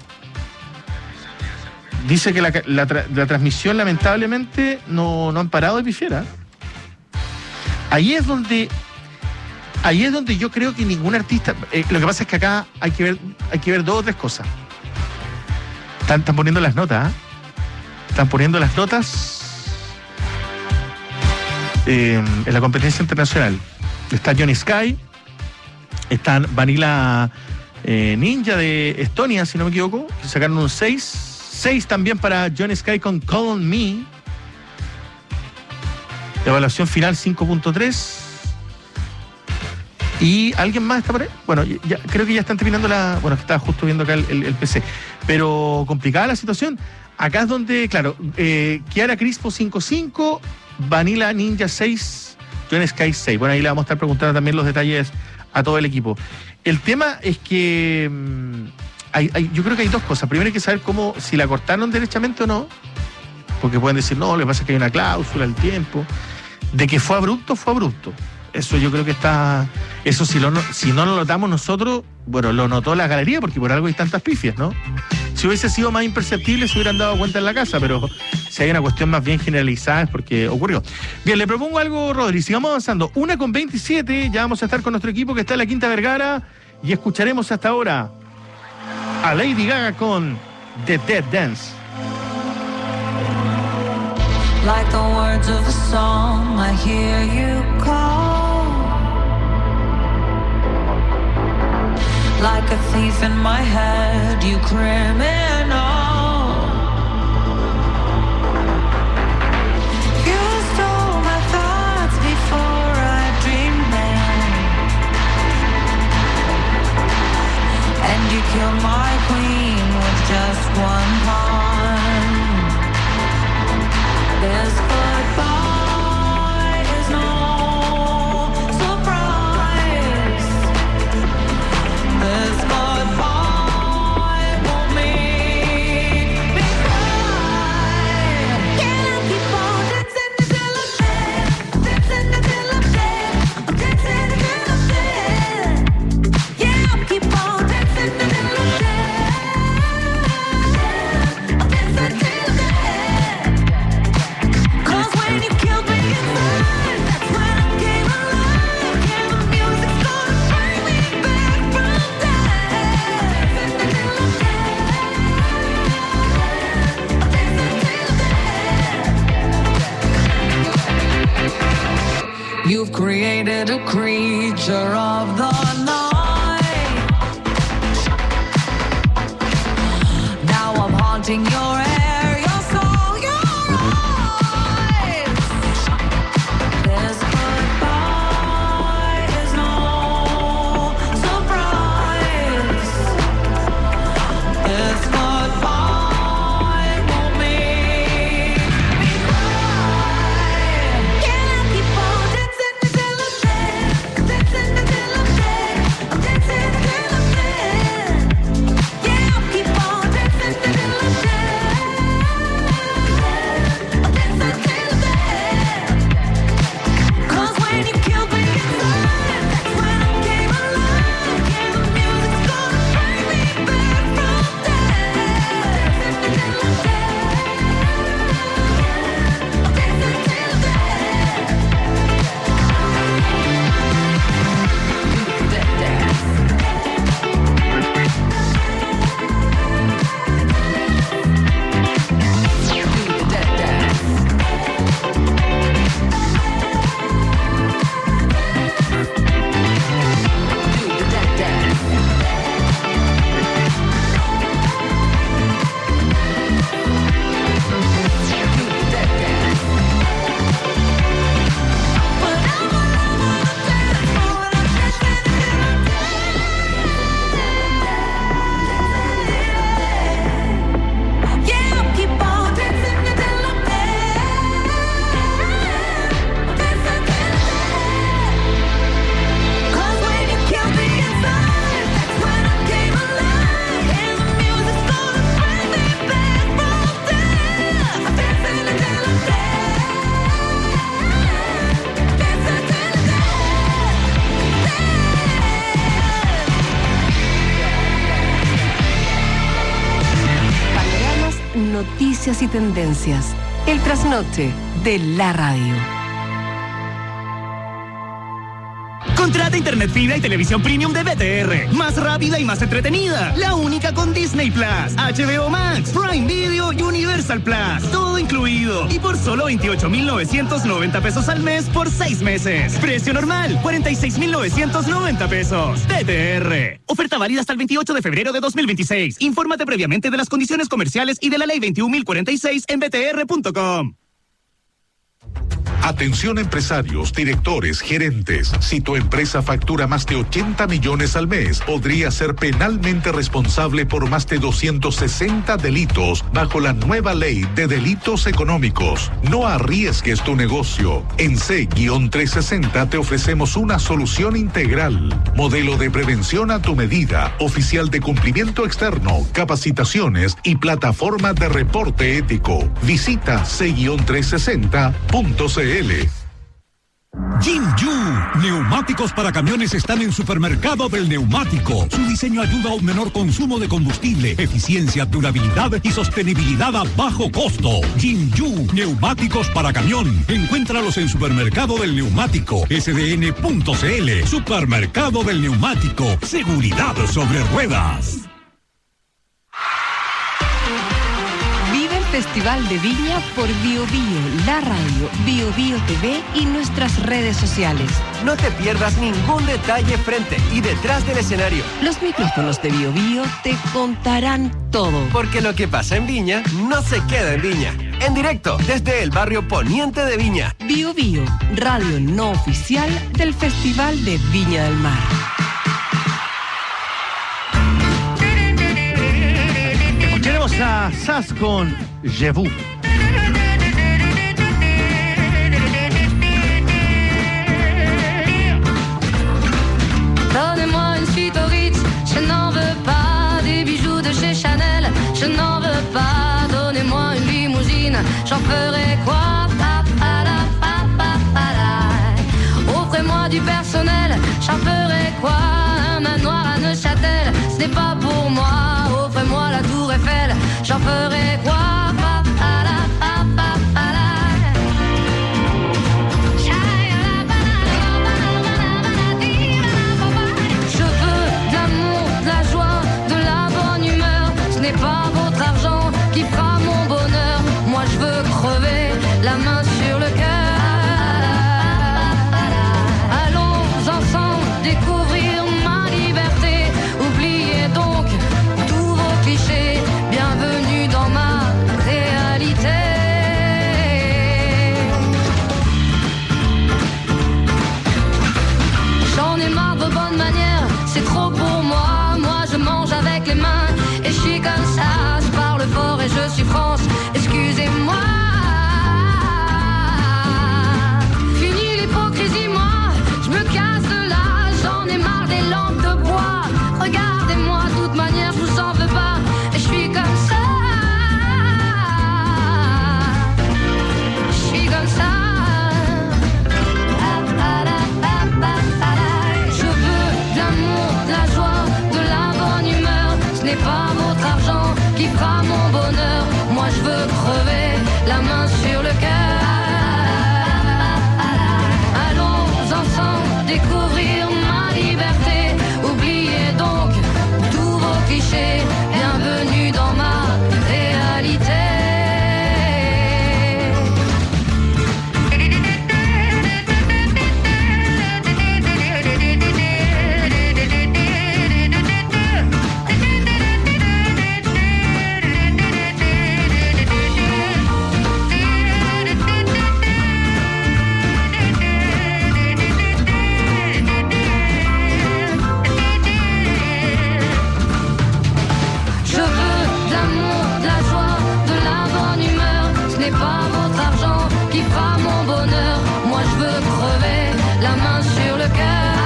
Dice que la, la, la transmisión lamentablemente no, no han parado de pifiar. Ahí es donde ahí es donde yo creo que ningún artista, eh, lo que pasa es que acá hay que ver hay que ver dos o tres cosas. Están, están poniendo las notas, ¿eh? Están poniendo las notas eh, en la competencia internacional. Está Johnny Sky, están Vanilla eh, Ninja de Estonia, si no me equivoco, que sacaron un seis. seis también para Johnny Sky con Call on Me. Evaluación final cinco punto tres. ¿Y alguien más está por ahí? Bueno, ya, creo que ya están terminando la... Bueno, estaba justo viendo acá el, el, el P C. Pero complicada la situación. Acá es donde, claro, eh, Kiara Crispo cinco cinco, Vanilla Ninja seis, Johnny Sky seis. Bueno, ahí le vamos a estar preguntando también los detalles a todo el equipo. El tema es que... Mmm, Hay, hay, yo creo que hay dos cosas. Primero hay que saber cómo, si la cortaron derechamente o no, porque pueden decir, no, lo que pasa es que hay una cláusula, el tiempo. De que fue abrupto, fue abrupto. Eso yo creo que está... Eso si, lo, si no lo notamos nosotros, bueno, lo notó la galería, porque por algo hay tantas pifias, ¿no? Si hubiese sido más imperceptible, se hubieran dado cuenta en la casa, pero si hay una cuestión más bien generalizada es porque ocurrió. Bien, le propongo algo, Rodri, sigamos avanzando. una con veintisiete, ya vamos a estar con nuestro equipo que está en la Quinta Vergara y escucharemos hasta ahora a Lady Gaga con The Dead Dance. Like the words of a song, I hear you call. Like a thief in my head, you criminal. You stole my thoughts before I dreamed them, and you killed my queen with just one pawn. This goodbye is no surprise. This goodbye won't make me cry. Can I keep on dancing until I'm dead? Dancing until I'm dead. I'm dancing until I'm dead. Yeah, I'll keep on dancing until I'm dead. I'm dancing till I'm dead. When you killed me inside, that's when I came alive. Yeah, the music's gonna bring me back from death. Until I'm dead. Until I'm dead. You've created a creature of the night. Now I'm haunting your air, your soul, your dead. noticias y tendencias. El trasnoche de la radio. Contrata internet fibra y televisión premium de B T R. Más rápida y más entretenida. La única con Disney Plus, H B O Max, Prime Video y Universal Plus. Todo incluido. Y por solo veintiocho mil novecientos noventa pesos al mes por seis meses. Precio normal, cuarenta y seis mil novecientos noventa pesos. B T R. Oferta válida hasta el veintiocho de febrero de dos mil veintiséis. Infórmate previamente de las condiciones comerciales y de la ley veintiún mil cuarenta y seis en b t r punto com. Atención empresarios, directores, gerentes. Si tu empresa factura más de ochenta millones al mes, podría ser penalmente responsable por más de doscientos sesenta delitos bajo la nueva ley de delitos económicos. No arriesgues tu negocio. En C trescientos sesenta te ofrecemos una solución integral. Modelo de prevención a tu medida, oficial de cumplimiento externo, capacitaciones y plataforma de reporte ético. Visita C trescientos sesenta punto c l. Jinju, neumáticos para camiones están en Supermercado del Neumático. Su diseño ayuda a un menor consumo de combustible, eficiencia, durabilidad y sostenibilidad a bajo costo. Jinju, neumáticos para camión. Encuéntralos en Supermercado del Neumático, s d n punto c l. Supermercado del Neumático, seguridad sobre ruedas. Festival de Viña por Bio Bio, la radio, Bio Bio T V y nuestras redes sociales. No te pierdas ningún detalle frente y detrás del escenario. Los micrófonos de Bio Bio te contarán todo. Porque lo que pasa en Viña no se queda en Viña. En directo desde el barrio poniente de Viña. Bio Bio, radio no oficial del Festival de Viña del Mar. Escucharemos a Sass con Je vous. Donnez-moi une suite au Ritz, je n'en veux pas des bijoux de chez Chanel, je n'en veux pas. Donnez-moi une limousine, j'en ferai quoi? Pa, pa, la, pa, pa, pa, la. Offrez-moi du personnel, j'en ferai quoi? Un manoir à Neuchâtel, ce n'est pas pour moi. Offrez-moi la tour Eiffel, j'en ferai quoi? Pa, pa, la, pa, pa, pa, la. Je veux de l'amour, de la joie, de la bonne humeur. Ce n'est pas votre argent qui fera mon bonheur. Moi je veux crever la main sur le cœur. Allons ensemble découvrir ma liberté. Oubliez donc tous vos clichés. Bienvenue dans ma réalité. J'en ai marre de vos bonnes manières, c'est trop pour moi. Moi je mange avec les mains et je suis comme ça. Je parle fort et je suis France, excusez-moi. Fini l'hypocrisie, moi je me casse de là. J'en ai marre des lampes de bois. Regardez-moi, de toute manière je vous en veux pas. Et je suis comme ça. Je suis comme ça. Je veux de l'amour, de la joie, de la bonne humeur. Ce n'est pas votre argent qui fera mon bonheur. Moi je veux crever la main sur le cœur. Allons ensemble découvrir ma liberté. Oubliez donc tous vos clichés. Bienvenue dans ma réalité. Je veux de l'amour, de la joie, de la bonne humeur. Ce n'est pas votre argent qui fera mon bonheur. Moi je veux crever la main sur le cœur.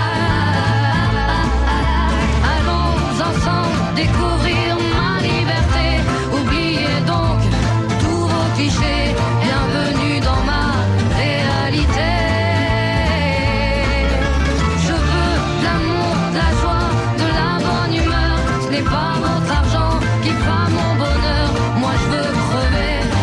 Allons ensemble découvrir ma liberté. Oubliez donc tous vos clichés. Bienvenue dans ma réalité. Je veux de l'amour, de la joie, de la bonne humeur. Ce n'est pas votre argent qui fera mon bonheur. Moi je veux crever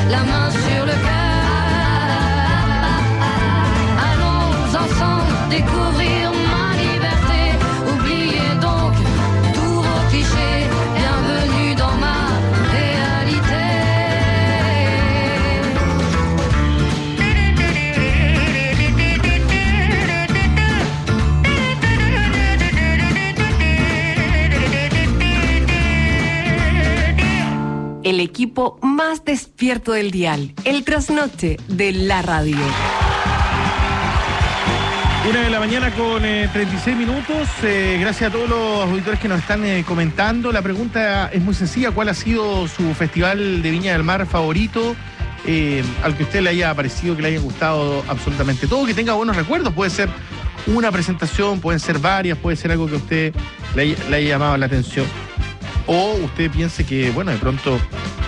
el equipo más despierto del dial, el trasnoche de la radio. Una de la mañana con eh, treinta y seis minutos. Eh, gracias a todos los auditores que nos están eh, comentando. La pregunta es muy sencilla. ¿Cuál ha sido su festival de Viña del Mar favorito? Eh, al que a usted le haya parecido, que le haya gustado absolutamente todo, que tenga buenos recuerdos. Puede ser una presentación, pueden ser varias, puede ser algo que a usted le haya, le haya llamado la atención. O usted piense que, bueno, de pronto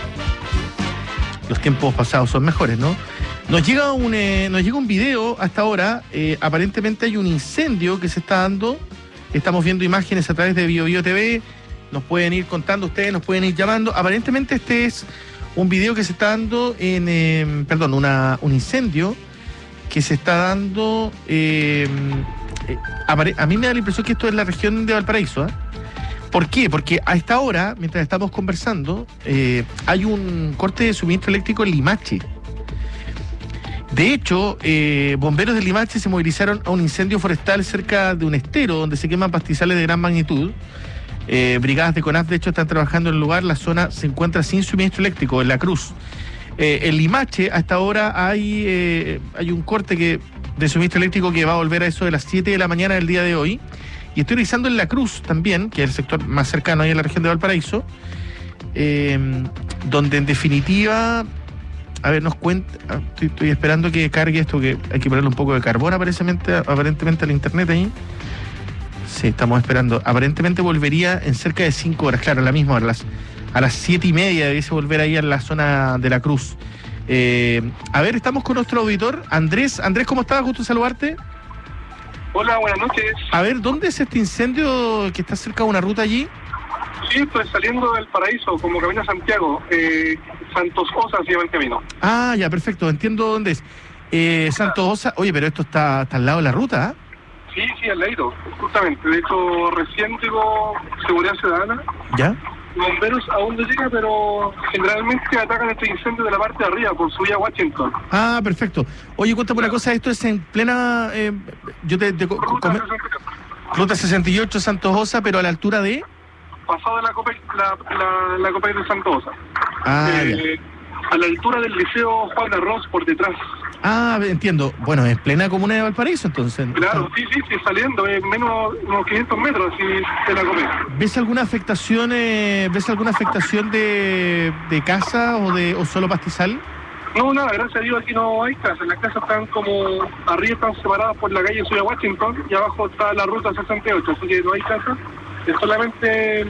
los tiempos pasados son mejores, ¿no? Nos llega un, eh, nos llega un video hasta ahora. Eh, aparentemente hay un incendio que se está dando. Estamos viendo imágenes a través de Bio Bio T V. Nos pueden ir contando ustedes, nos pueden ir llamando. Aparentemente este es un video que se está dando en... Eh, perdón, una, un incendio que se está dando... Eh, eh, a, a mí me da la impresión que esto es la región de Valparaíso, ¿eh? ¿Por qué? Porque a esta hora, mientras estamos conversando, eh, hay un corte de suministro eléctrico en Limache. De hecho, eh, bomberos de Limache se movilizaron a un incendio forestal cerca de un estero donde se queman pastizales de gran magnitud. Eh, brigadas de CONAF, de hecho, están trabajando en el lugar. La zona se encuentra sin suministro eléctrico, en La Cruz. Eh, en Limache, hasta ahora, hay, eh, hay un corte que, de suministro eléctrico que va a volver a eso de las siete de la mañana del día de hoy. Y estoy revisando en La Cruz también, que es el sector más cercano ahí en la región de Valparaíso, eh, donde en definitiva... A ver, nos cuenta, estoy, estoy esperando que cargue esto, que hay que ponerle un poco de carbón aparentemente, aparentemente al internet ahí. Sí, estamos esperando. Aparentemente volvería en cerca de cinco horas, claro, a la misma hora, a las, a las siete y media debiese volver ahí a la zona de La Cruz. Eh, a ver, estamos con nuestro auditor, Andrés. Andrés, ¿cómo estás? Gusto saludarte. Hola, buenas noches. A ver, ¿dónde es este incendio que está cerca de una ruta allí? Sí, estoy saliendo del Paraíso, como camino a Santiago. Eh, Santos Osa se llama el camino. Ah, ya, perfecto, entiendo dónde es. Eh, Santos Osa, oye, pero esto está, está al lado de la ruta, ¿eh? Sí, sí, al lado, justamente. De hecho, recién llegó Seguridad Ciudadana. ¿Ya? Bomberos aún no llega, pero generalmente atacan este incendio de la parte de arriba, por subida a Washington. Ah, perfecto. Oye, cuéntame una cosa, esto es en plena... Eh, yo te... te ruta, come, ruta sesenta y ocho, Santos Osa, pero a la altura de... Pasado de la Copa la, la, la Copa de Santos Osa. Ah, eh, a la altura del Liceo Juan Arroz, por detrás. Ah, entiendo. Bueno, es plena comuna de Valparaíso, entonces. Claro, sí, sí, sí, saliendo, es menos unos quinientos metros así de la Copa. ¿Ves alguna afectación, eh, ves alguna afectación de, de casa o de o solo pastizal? No, nada, gracias a Dios aquí no hay casas. Las casas están como arriba, están separadas por la calle Ciudad Washington y abajo está la ruta sesenta y ocho, así que no hay casas. Es solamente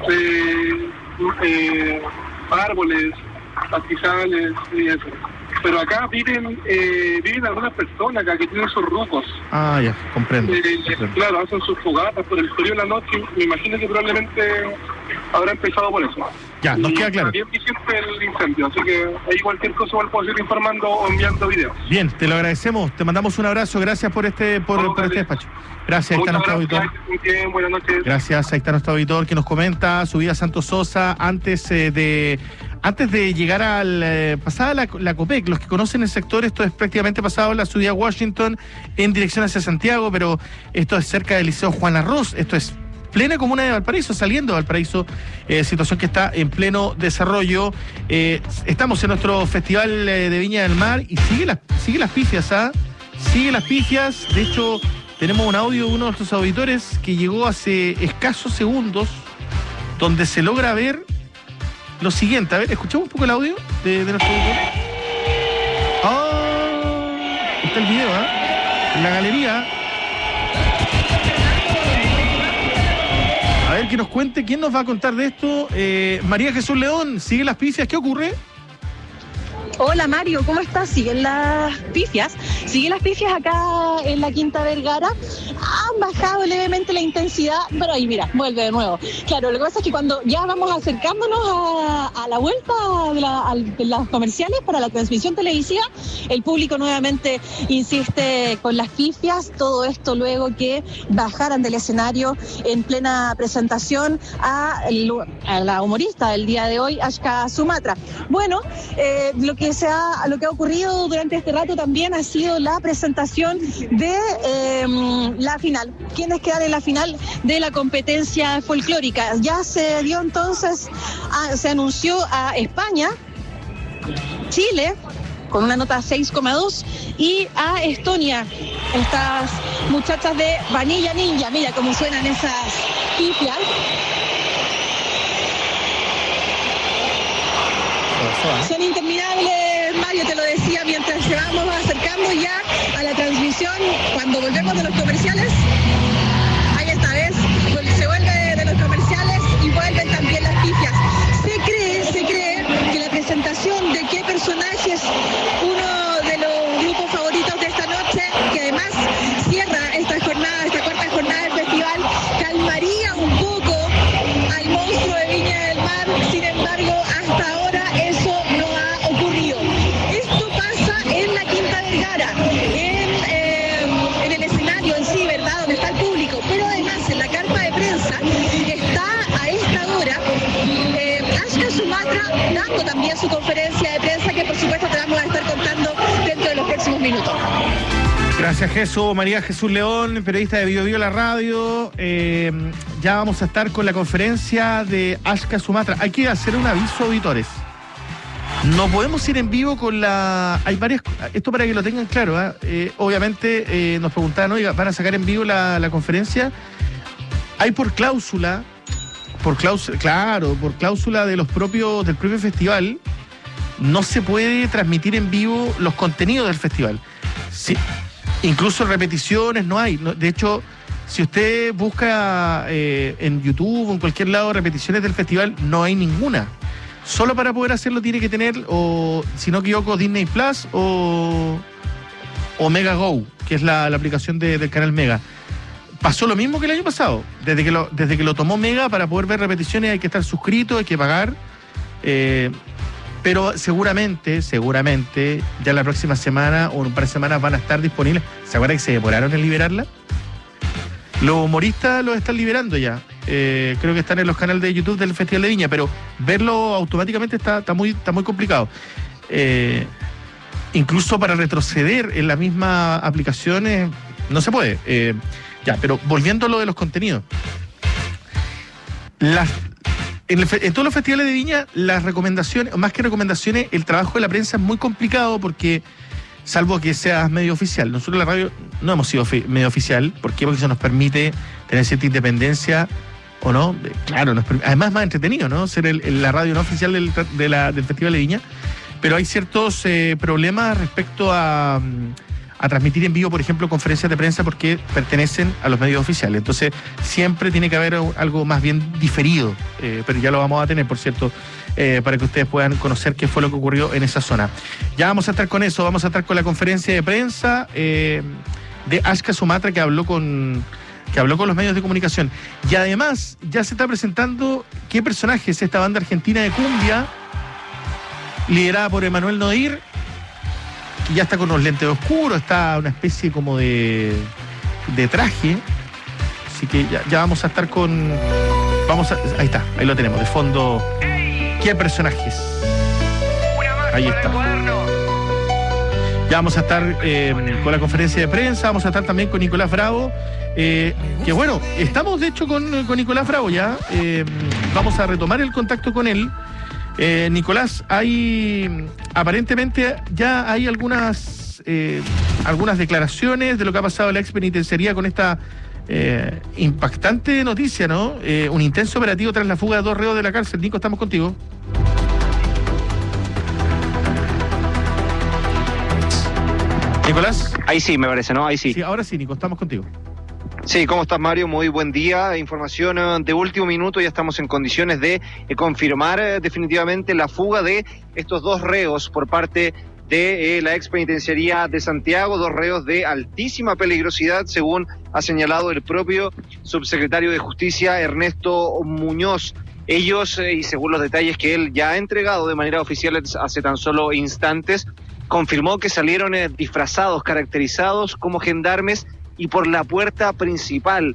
eh, eh, árboles, pastizales y eso. Pero acá viven eh, viven algunas personas acá que tienen sus rucos. Ah, ya, comprendo. Eh, comprendo. Claro, hacen sus fogatas por el frío de la noche. Me imagino que probablemente habrá empezado por eso. Ya, nos y queda claro. Bien vigente el incendio, así que ahí cualquier cosa igual puedo seguir informando o enviando videos. Bien, te lo agradecemos, te mandamos un abrazo, gracias por este por, por este despacho. Gracias, ahí está nuestro auditor. Muy bien, buenas noches. Gracias, ahí está nuestro auditor que nos comenta su vida a Santos Sosa antes eh, de antes de llegar al eh, pasada la, la COPEC. Los que conocen el sector, esto es prácticamente pasado la subida a Washington en dirección hacia Santiago, pero esto es cerca del Liceo Juan Arroz, esto es plena comuna de Valparaíso, saliendo de Valparaíso, eh, situación que está en pleno desarrollo. Eh, estamos en nuestro Festival eh, de Viña del Mar y sigue las, sigue las pifias, ¿ah? Sigue las pifias. De hecho, tenemos un audio de uno de nuestros auditores que llegó hace escasos segundos, donde se logra ver lo siguiente. A ver, escuchamos un poco el audio de, de nuestro auditor. ¡Oh! Está el video, ¿ah? ¿eh? En la galería. A ver, que nos cuente quién nos va a contar de esto. Eh, María Jesús León, sigue las pifias, ¿qué ocurre? Hola Mario, ¿cómo estás? Siguen las pifias, siguen las pifias acá en la Quinta Vergara. Han bajado levemente la intensidad, pero ahí mira, vuelve de nuevo. Claro, lo que pasa es que cuando ya vamos acercándonos a, a la vuelta de, la, a, de las comerciales para la transmisión televisiva, el público nuevamente insiste con las pifias, todo esto luego que bajaran del escenario en plena presentación a, el, a la humorista del día de hoy, Ashka Sumatra. Bueno, eh, lo que que se ha, lo que ha ocurrido durante este rato también ha sido la presentación de eh, la final. ¿Quiénes quedan en la final de la competencia folclórica? Ya se dio entonces, a, se anunció a España, Chile, con una nota seis coma dos, y a Estonia, estas muchachas de Vanilla Ninja. Mira cómo suenan esas pifias. Son interminables, Mario, te lo decía mientras se vamos acercando ya a la transmisión. Cuando volvemos de los comerciales, ahí esta vez se vuelve de los comerciales y vuelven también las pifias. Se cree, se cree que la presentación de qué personaje es uno de los grupos favoritos de esta noche, que además cierra esta jornada, esta cuarta jornada del festival, calmaría un poco al monstruo de Viña del Mar. Sin embargo, hasta ahora eso no ha ocurrido. Esto pasa en la Quinta Vergara, en, eh, en el escenario en sí, ¿verdad?, donde está el público, pero además en la carpa de prensa está a esta hora eh, Ashka Sumatra dando también su conferencia de prensa, que por supuesto te vamos a estar contando dentro de los próximos minutos. Gracias, Jesús. María Jesús León, periodista de Bio Bio La Radio. Eh, ya vamos a estar con la conferencia de Ashka Sumatra. Hay que hacer un aviso, auditores. No podemos ir en vivo con la... Hay varias... Esto para que lo tengan claro, ¿eh? Eh, obviamente eh, nos preguntaban, oiga, ¿van a sacar en vivo la, la conferencia? Hay por cláusula, por cláusula, claro, por cláusula de los propios, del propio festival, no se puede transmitir en vivo los contenidos del festival. Sí. Incluso repeticiones no hay. De hecho, si usted busca eh, en YouTube o en cualquier lado repeticiones del festival, no hay ninguna. Solo para poder hacerlo tiene que tener, o si no equivoco, Disney Plus o, o Mega Go, que es la, la aplicación de, del canal Mega. Pasó lo mismo que el año pasado. Desde que lo, desde que lo tomó Mega, para poder ver repeticiones hay que estar suscrito, hay que pagar. Eh, Pero seguramente, seguramente, ya la próxima semana o un par de semanas van a estar disponibles. ¿Se acuerdan que se demoraron en liberarla? Los humoristas los están liberando ya. Eh, creo que están en los canales de YouTube del Festival de Viña, pero verlo automáticamente está, está, muy, está muy complicado. Eh, incluso para retroceder en la misma aplicación eh, no se puede. Eh, ya, pero volviendo a lo de los contenidos. Las... En, el, en todos los festivales de Viña, las recomendaciones, más que recomendaciones, el trabajo de la prensa es muy complicado porque, salvo que seas medio oficial, nosotros en la radio no hemos sido fi, medio oficial. ¿Por qué? Porque eso nos permite tener cierta independencia, ¿o no? Claro, nos permite, además más entretenido, ¿no? Ser el, el, la radio no oficial del, de la, del Festival de Viña. Pero hay ciertos eh, problemas respecto a... a transmitir en vivo, por ejemplo, conferencias de prensa porque pertenecen a los medios oficiales. Entonces, siempre tiene que haber algo más bien diferido, eh, pero ya lo vamos a tener, por cierto, eh, para que ustedes puedan conocer qué fue lo que ocurrió en esa zona. Ya vamos a estar con eso, vamos a estar con la conferencia de prensa eh, de Ashka Sumatra, que habló con... que habló con los medios de comunicación. Y además, ya se está presentando qué personaje es esta banda argentina de cumbia, liderada por Emanuel Nodir. Ya está con los lentes oscuros, está una especie como de, de traje. Así que ya, ya vamos a estar con... Vamos a, ahí está, ahí lo tenemos, de fondo. ¿Qué personajes? Ahí está. Ya vamos a estar eh, con la conferencia de prensa, vamos a estar también con Nicolás Bravo. Eh, que bueno, estamos de hecho con, con Nicolás Bravo ya. Eh, vamos a retomar el contacto con él. Eh, Nicolás, hay aparentemente ya hay algunas eh, algunas declaraciones de lo que ha pasado en la ex penitenciaría con esta eh, impactante noticia, ¿no? Eh, un intenso operativo tras la fuga de dos reos de la cárcel. Nico, estamos contigo. Nicolás. Ahí sí, me parece, ¿no? Ahí sí. Sí, ahora sí, Nico, estamos contigo. Sí, ¿cómo estás, Mario? Muy buen día. Información de último minuto, ya estamos en condiciones de eh, confirmar eh, definitivamente la fuga de estos dos reos por parte de eh, la ex penitenciaría de Santiago, dos reos de altísima peligrosidad, según ha señalado el propio subsecretario de Justicia, Ernesto Muñoz. Ellos, eh, y según los detalles que él ya ha entregado de manera oficial hace tan solo instantes, confirmó que salieron eh, disfrazados, caracterizados como gendarmes, y por la puerta principal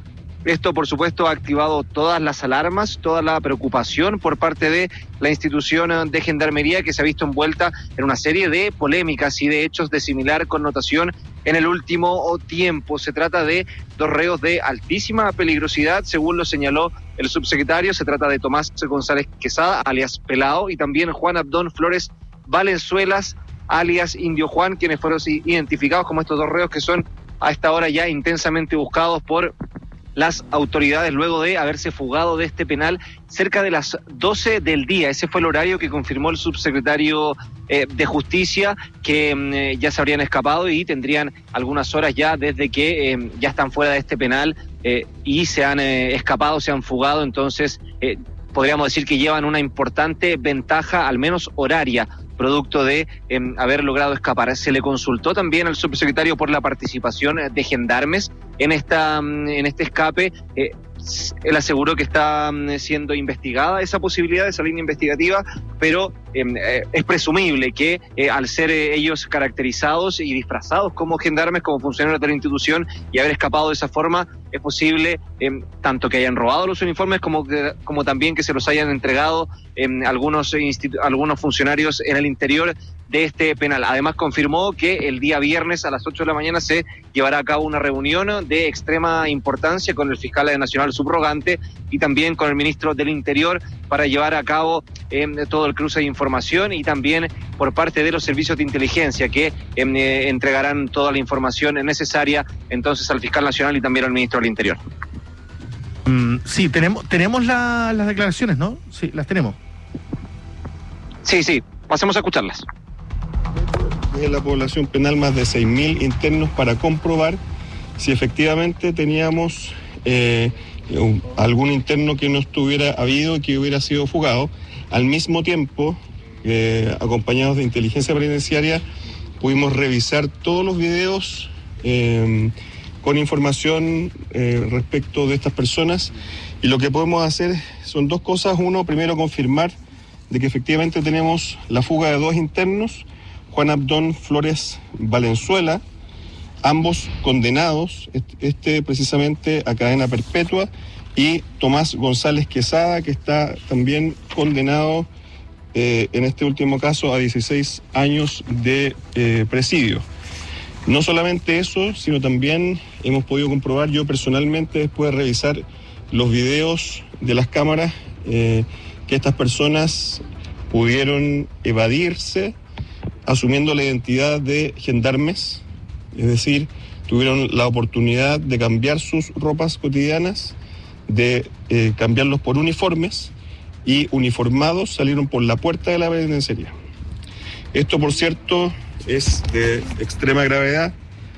Esto, por supuesto, ha activado todas las alarmas, toda la preocupación por parte de la institución de Gendarmería, que se ha visto envuelta en una serie de polémicas y de hechos de similar connotación en el último tiempo. Se trata de dos reos de altísima peligrosidad, según lo señaló el subsecretario. Se trata de Tomás González Quesada, alias Pelao, y también Juan Abdón Flores Valenzuelas, alias Indio Juan, quienes fueron identificados como estos dos reos que son a esta hora ya intensamente buscados por las autoridades luego de haberse fugado de este penal cerca de las doce del día. Ese fue el horario que confirmó el subsecretario eh, de Justicia, que eh, ya se habrían escapado y tendrían algunas horas ya desde que eh, ya están fuera de este penal eh, y se han eh, escapado, se han fugado. Entonces eh, podríamos decir que llevan una importante ventaja, al menos horaria, producto de eh, haber logrado escapar. Se le consultó también al subsecretario por la participación de gendarmes en esta en este escape. Eh, él aseguró que está siendo investigada esa posibilidad de esa línea investigativa, pero eh, es presumible que eh, al ser eh, ellos caracterizados y disfrazados como gendarmes, como funcionarios de la institución, y haber escapado de esa forma, es posible eh, tanto que hayan robado los uniformes como, que, como también que se los hayan entregado eh, algunos, institu- algunos funcionarios en el interior de este penal. Además, confirmó que el día viernes a las ocho de la mañana se llevará a cabo una reunión de extrema importancia con el fiscal nacional subrogante y también con el ministro del Interior para llevar a cabo eh, todo el cruce de información, y también por parte de los servicios de inteligencia que eh, entregarán toda la información necesaria entonces al fiscal nacional y también al ministro del Interior. Mm, sí, tenemos tenemos la, las declaraciones, ¿no? Sí, las tenemos. Sí, sí, pasemos a escucharlas. De la población penal, más de seis mil internos para comprobar si efectivamente teníamos eh, un, algún interno que no estuviera habido y que hubiera sido fugado. Al mismo tiempo, eh, acompañados de inteligencia penitenciaria, pudimos revisar todos los videos eh, con información eh, respecto de estas personas, y lo que podemos hacer son dos cosas. Uno, primero confirmar de que efectivamente tenemos la fuga de dos internos, Juan Abdón Flores Valenzuela, ambos condenados, este precisamente a cadena perpetua, y Tomás González Quesada, que está también condenado eh, en este último caso a dieciséis años de eh, presidio. No solamente eso, sino también hemos podido comprobar, yo personalmente, después de revisar los videos de las cámaras, eh, que estas personas pudieron evadirse asumiendo la identidad de gendarmes, es decir, tuvieron la oportunidad de cambiar sus ropas cotidianas, de eh, cambiarlos por uniformes, y uniformados salieron por la puerta de la penitenciaría. Esto, por cierto, es de extrema gravedad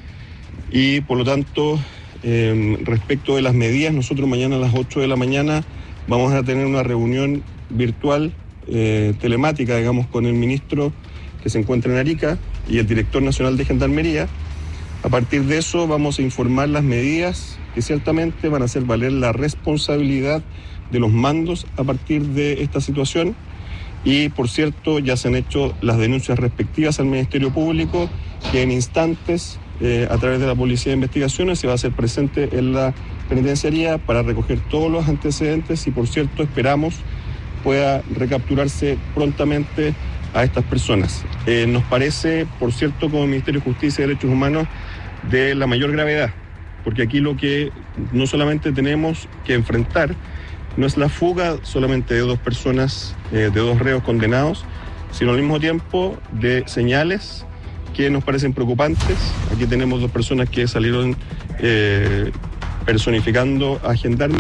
y, por lo tanto, eh, respecto de las medidas, nosotros mañana a las ocho de la mañana vamos a tener una reunión virtual, eh, telemática, digamos, con el ministro que se encuentra en Arica y el director nacional de Gendarmería. A partir de eso vamos a informar las medidas que ciertamente van a hacer valer la responsabilidad de los mandos a partir de esta situación, y por cierto ya se han hecho las denuncias respectivas al Ministerio Público, que en instantes eh, a través de la Policía de Investigaciones se va a hacer presente en la penitenciaría para recoger todos los antecedentes, y por cierto esperamos pueda recapturarse prontamente a estas personas. Eh, nos parece, por cierto, como Ministerio de Justicia y Derechos Humanos, de la mayor gravedad, porque aquí lo que no solamente tenemos que enfrentar no es la fuga solamente de dos personas, eh, de dos reos condenados, sino al mismo tiempo de señales que nos parecen preocupantes. Aquí tenemos dos personas que salieron eh, personificando a gendarmes.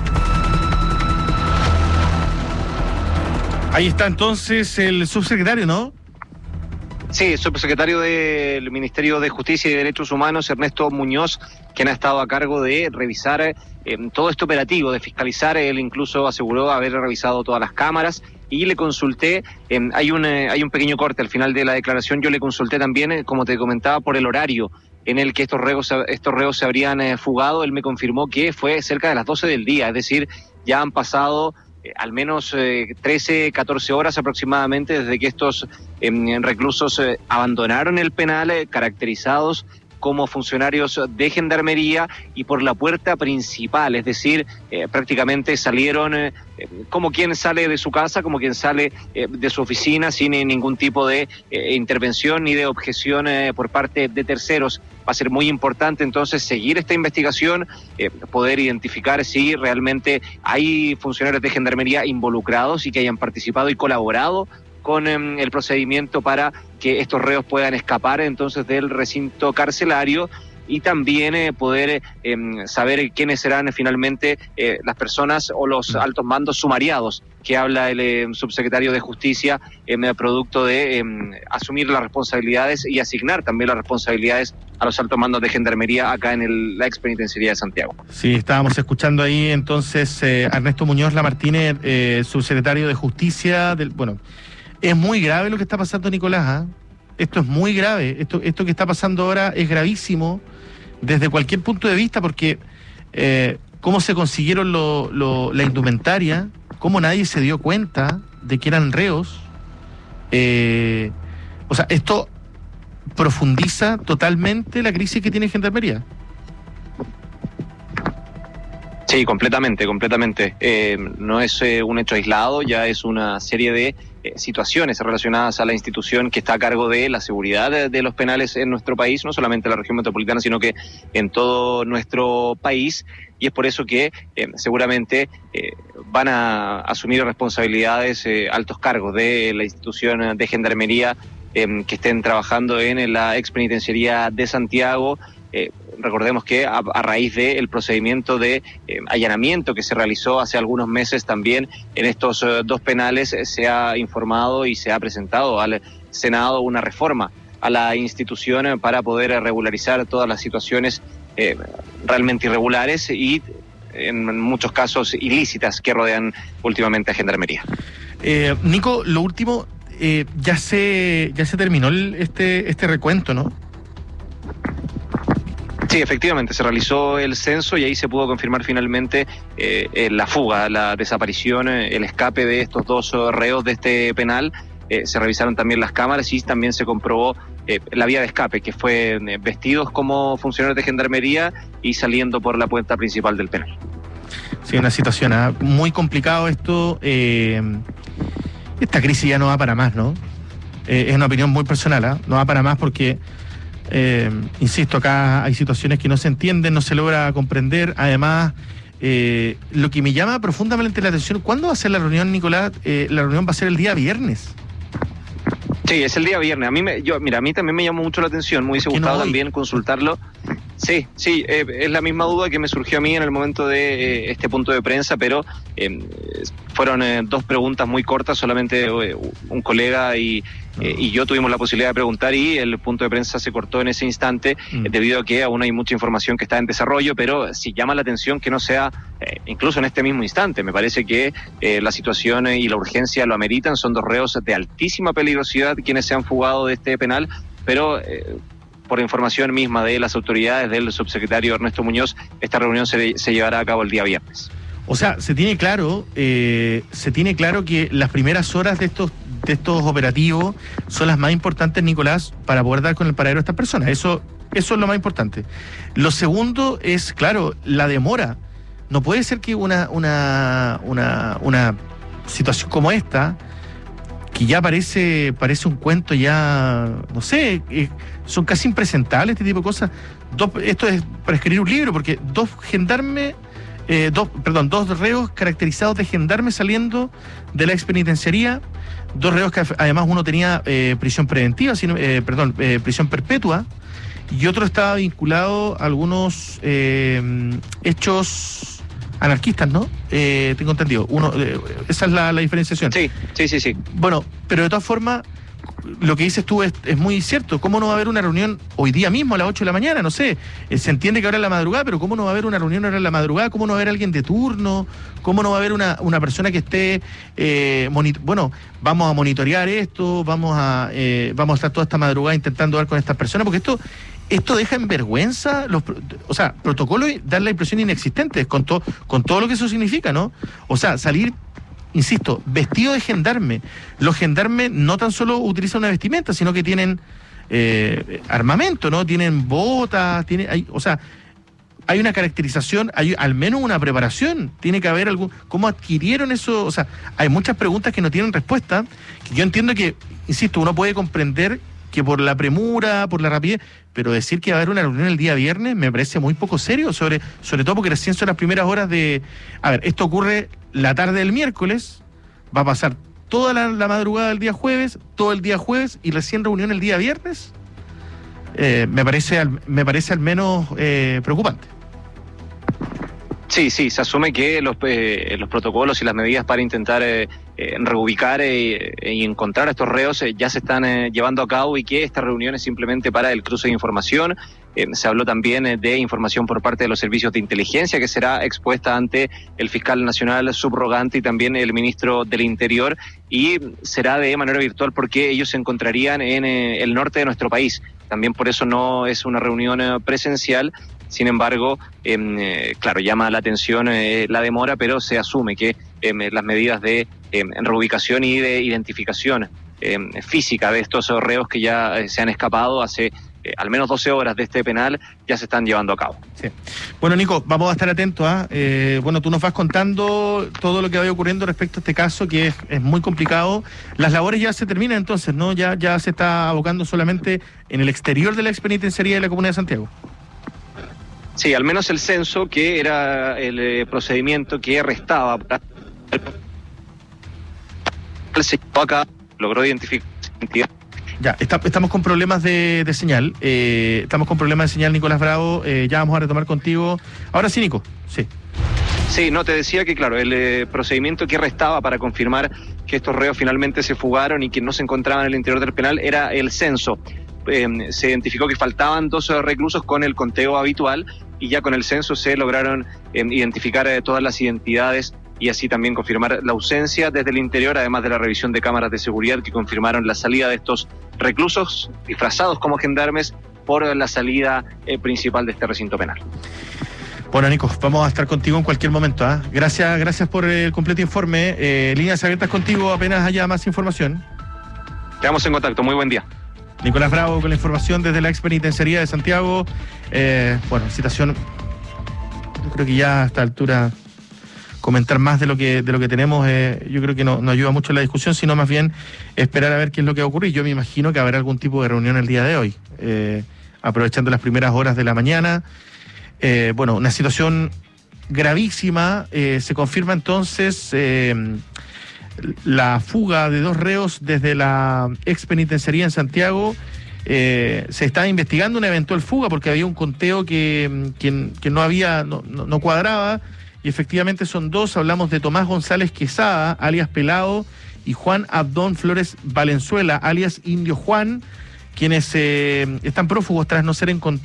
Ahí está entonces el subsecretario, ¿no? Sí, subsecretario del Ministerio de Justicia y Derechos Humanos, Ernesto Muñoz, quien ha estado a cargo de revisar eh, todo este operativo, de fiscalizar. Él incluso aseguró haber revisado todas las cámaras, y le consulté, eh, hay, un, eh, hay un pequeño corte al final de la declaración, yo le consulté también, eh, como te comentaba, por el horario en el que estos reos, estos reos se habrían eh, fugado. Él me confirmó que fue cerca de las doce del día, es decir, ya han pasado al menos eh, trece, catorce horas aproximadamente desde que estos eh, reclusos eh, abandonaron el penal, eh, caracterizados como funcionarios de gendarmería y por la puerta principal, es decir, eh, prácticamente salieron eh, como quien sale de su casa, como quien sale eh, de su oficina sin eh, ningún tipo de eh, intervención ni de objeción eh, por parte de terceros. Va a ser muy importante entonces seguir esta investigación, eh, poder identificar si realmente hay funcionarios de gendarmería involucrados y que hayan participado y colaborado con eh, el procedimiento para que estos reos puedan escapar entonces del recinto carcelario, y también eh, poder eh, saber quiénes serán finalmente eh, las personas o los altos mandos sumariados que habla el eh, subsecretario de Justicia, eh, producto de eh, asumir las responsabilidades y asignar también las responsabilidades a los altos mandos de gendarmería acá en el, la expenitenciaría de Santiago. Sí, estábamos escuchando ahí entonces eh, Ernesto Muñoz Lamartine, eh, subsecretario de Justicia. Del, bueno, es muy grave lo que está pasando, Nicolás, ¿eh? Esto es muy grave, esto, esto que está pasando ahora es gravísimo desde cualquier punto de vista, porque eh, cómo se consiguieron lo, lo, la indumentaria, cómo nadie se dio cuenta de que eran reos, eh, o sea, esto profundiza totalmente la crisis que tiene Gendarmería. Sí, completamente, completamente. Eh, no es eh, un hecho aislado, ya es una serie de eh, situaciones relacionadas a la institución que está a cargo de la seguridad de, de los penales en nuestro país, no solamente en la región metropolitana, sino que en todo nuestro país, y es por eso que eh, seguramente eh, van a asumir responsabilidades eh, altos cargos de la institución de Gendarmería eh, que estén trabajando en la expenitenciaría de Santiago. Eh, recordemos que a, a raíz del procedimiento de eh, allanamiento que se realizó hace algunos meses también en estos eh, dos penales, eh, se ha informado y se ha presentado al Senado una reforma a la institución eh, para poder eh, regularizar todas las situaciones eh, realmente irregulares y en muchos casos ilícitas que rodean últimamente a Gendarmería. Eh, Nico, lo último, eh, ya se ya se terminó el, este este recuento, ¿no? Sí, efectivamente, se realizó el censo y ahí se pudo confirmar finalmente eh, la fuga, la desaparición, eh, el escape de estos dos reos de este penal. Eh, se revisaron también las cámaras y también se comprobó eh, la vía de escape, que fue eh, vestidos como funcionarios de Gendarmería y saliendo por la puerta principal del penal. Sí, una situación ¿eh? muy complicado esto. Eh, esta crisis ya no va para más, ¿no? Eh, es una opinión muy personal, ¿eh? No va para más porque... Eh, insisto, acá hay situaciones que no se entienden, no se logra comprender. Además, eh, lo que me llama profundamente la atención, ¿cuándo va a ser la reunión, Nicolás? Eh, la reunión va a ser el día viernes. Sí, es el día viernes. A mí, me, yo, mira, a mí también me llamó mucho la atención, me hubiese gustado no también consultarlo. Sí, sí, eh, es la misma duda que me surgió a mí en el momento de eh, este punto de prensa, pero eh, fueron eh, dos preguntas muy cortas, solamente eh, un colega y, eh, y yo tuvimos la posibilidad de preguntar y el punto de prensa se cortó en ese instante mm. eh, debido a que aún hay mucha información que está en desarrollo, pero sí llama la atención que no sea eh, incluso en este mismo instante. Me parece que eh, la situación eh, y la urgencia lo ameritan, son dos reos de altísima peligrosidad quienes se han fugado de este penal, pero... Eh, por información misma de las autoridades del subsecretario Ernesto Muñoz, esta reunión se, se llevará a cabo el día viernes. O sea, se tiene claro, eh, se tiene claro que las primeras horas de estos de estos operativos son las más importantes, Nicolás, para poder dar con el paradero de estas personas. Eso, eso es lo más importante. Lo segundo es, claro, la demora. No puede ser que una, una, una, una situación como esta, que ya parece parece un cuento ya, no sé, eh, son casi impresentables este tipo de cosas. Dos, esto es para escribir un libro, porque dos gendarmes, eh, dos, perdón, dos reos caracterizados de gendarmes saliendo de la expenitenciaría, dos reos que además uno tenía eh, prisión preventiva, sino, eh, perdón, eh, prisión perpetua, y otro estaba vinculado a algunos eh, hechos anarquistas, ¿no? Eh, tengo entendido. Uno, eh, esa es la, la diferenciación. Sí, sí, sí, sí. Bueno, pero de todas formas, lo que dices tú es, es muy cierto. ¿Cómo no va a haber una reunión hoy día mismo a las ocho de la mañana? No sé. Eh, se entiende que ahora es la madrugada, pero ¿cómo no va a haber una reunión ahora en la madrugada? ¿Cómo no va a haber alguien de turno? ¿Cómo no va a haber una, una persona que esté... Eh, monit- bueno, vamos a monitorear esto, vamos a, eh, vamos a estar toda esta madrugada intentando dar con estas personas, porque esto... Esto deja en vergüenza, los, o sea, protocolo y dar la impresión inexistente, con, to, con todo lo que eso significa, ¿no? O sea, salir, insisto, vestido de gendarme. Los gendarmes no tan solo utilizan una vestimenta, sino que tienen eh, armamento, ¿no? Tienen botas, tiene, hay, o sea, hay una caracterización, hay al menos una preparación, tiene que haber algún, ¿cómo adquirieron eso? O sea, hay muchas preguntas que no tienen respuesta, que yo entiendo que, insisto, uno puede comprender que por la premura, por la rapidez, pero decir que va a haber una reunión el día viernes me parece muy poco serio, sobre, sobre todo porque recién son las primeras horas de... A ver, esto ocurre la tarde del miércoles, va a pasar toda la, la madrugada del día jueves, todo el día jueves y recién reunión el día viernes, eh, me parece al, me parece al menos eh, preocupante. Sí, sí, se asume que los, eh, los protocolos y las medidas para intentar eh, eh, reubicar eh, y encontrar a estos reos eh, ya se están eh, llevando a cabo y que esta reunión es simplemente para el cruce de información. Eh, se habló también eh, de información por parte de los servicios de inteligencia que será expuesta ante el fiscal nacional subrogante y también el ministro del Interior, y será de manera virtual porque ellos se encontrarían en eh, el norte de nuestro país. También por eso no es una reunión eh, presencial. Sin embargo, eh, claro, llama la atención eh, la demora, pero se asume que eh, las medidas de eh, reubicación y de identificación eh, física de estos reos que ya eh, se han escapado hace eh, al menos doce horas de este penal ya se están llevando a cabo. Sí. Bueno, Nico, vamos a estar atentos. ¿eh? Eh, bueno, tú nos vas contando todo lo que vaya ocurriendo respecto a este caso, que es, es muy complicado. Las labores ya se terminan entonces, ¿no? Ya, ya se está abocando solamente en el exterior de la expenitenciaría de la Comuna de Santiago. Sí, al menos el censo, que era el eh, procedimiento que restaba. Se llevó acá, logró identificar. Ya, está, estamos con problemas de, de señal. Eh, estamos con problemas de señal, Nicolás Bravo. Eh, ya vamos a retomar contigo. Ahora sí, Nico. Sí. Sí, no, te decía que, claro, el eh, procedimiento que restaba para confirmar que estos reos finalmente se fugaron y que no se encontraban en el interior del penal era el censo. Eh, se identificó que faltaban dos reclusos con el conteo habitual y ya con el censo se lograron eh, identificar eh, todas las identidades y así también confirmar la ausencia desde el interior, además de la revisión de cámaras de seguridad que confirmaron la salida de estos reclusos disfrazados como gendarmes por la salida eh, principal de este recinto penal. Bueno, Nico, vamos a estar contigo en cualquier momento. ¿eh? Gracias, gracias por el completo informe. Eh, líneas abiertas contigo apenas haya más información. Quedamos en contacto. Muy buen día. Nicolás Bravo con la información desde la expenitenciaría de Santiago. Eh, bueno, situación, yo creo que ya a esta altura comentar más de lo que de lo que tenemos, eh, yo creo que no, no ayuda mucho en la discusión, sino más bien esperar a ver qué es lo que va a ocurrir. Yo me imagino que habrá algún tipo de reunión el día de hoy, eh, aprovechando las primeras horas de la mañana. Eh, bueno, una situación gravísima. Eh, se confirma entonces eh, la fuga de dos reos desde la expenitenciaría en Santiago. Eh, se está investigando una eventual fuga porque había un conteo que, que, que no había, no, no, no cuadraba, y efectivamente son dos. Hablamos de Tomás González Quesada, alias Pelado, y Juan Abdón Flores Valenzuela, alias Indio Juan, quienes eh, están prófugos tras no ser encontrados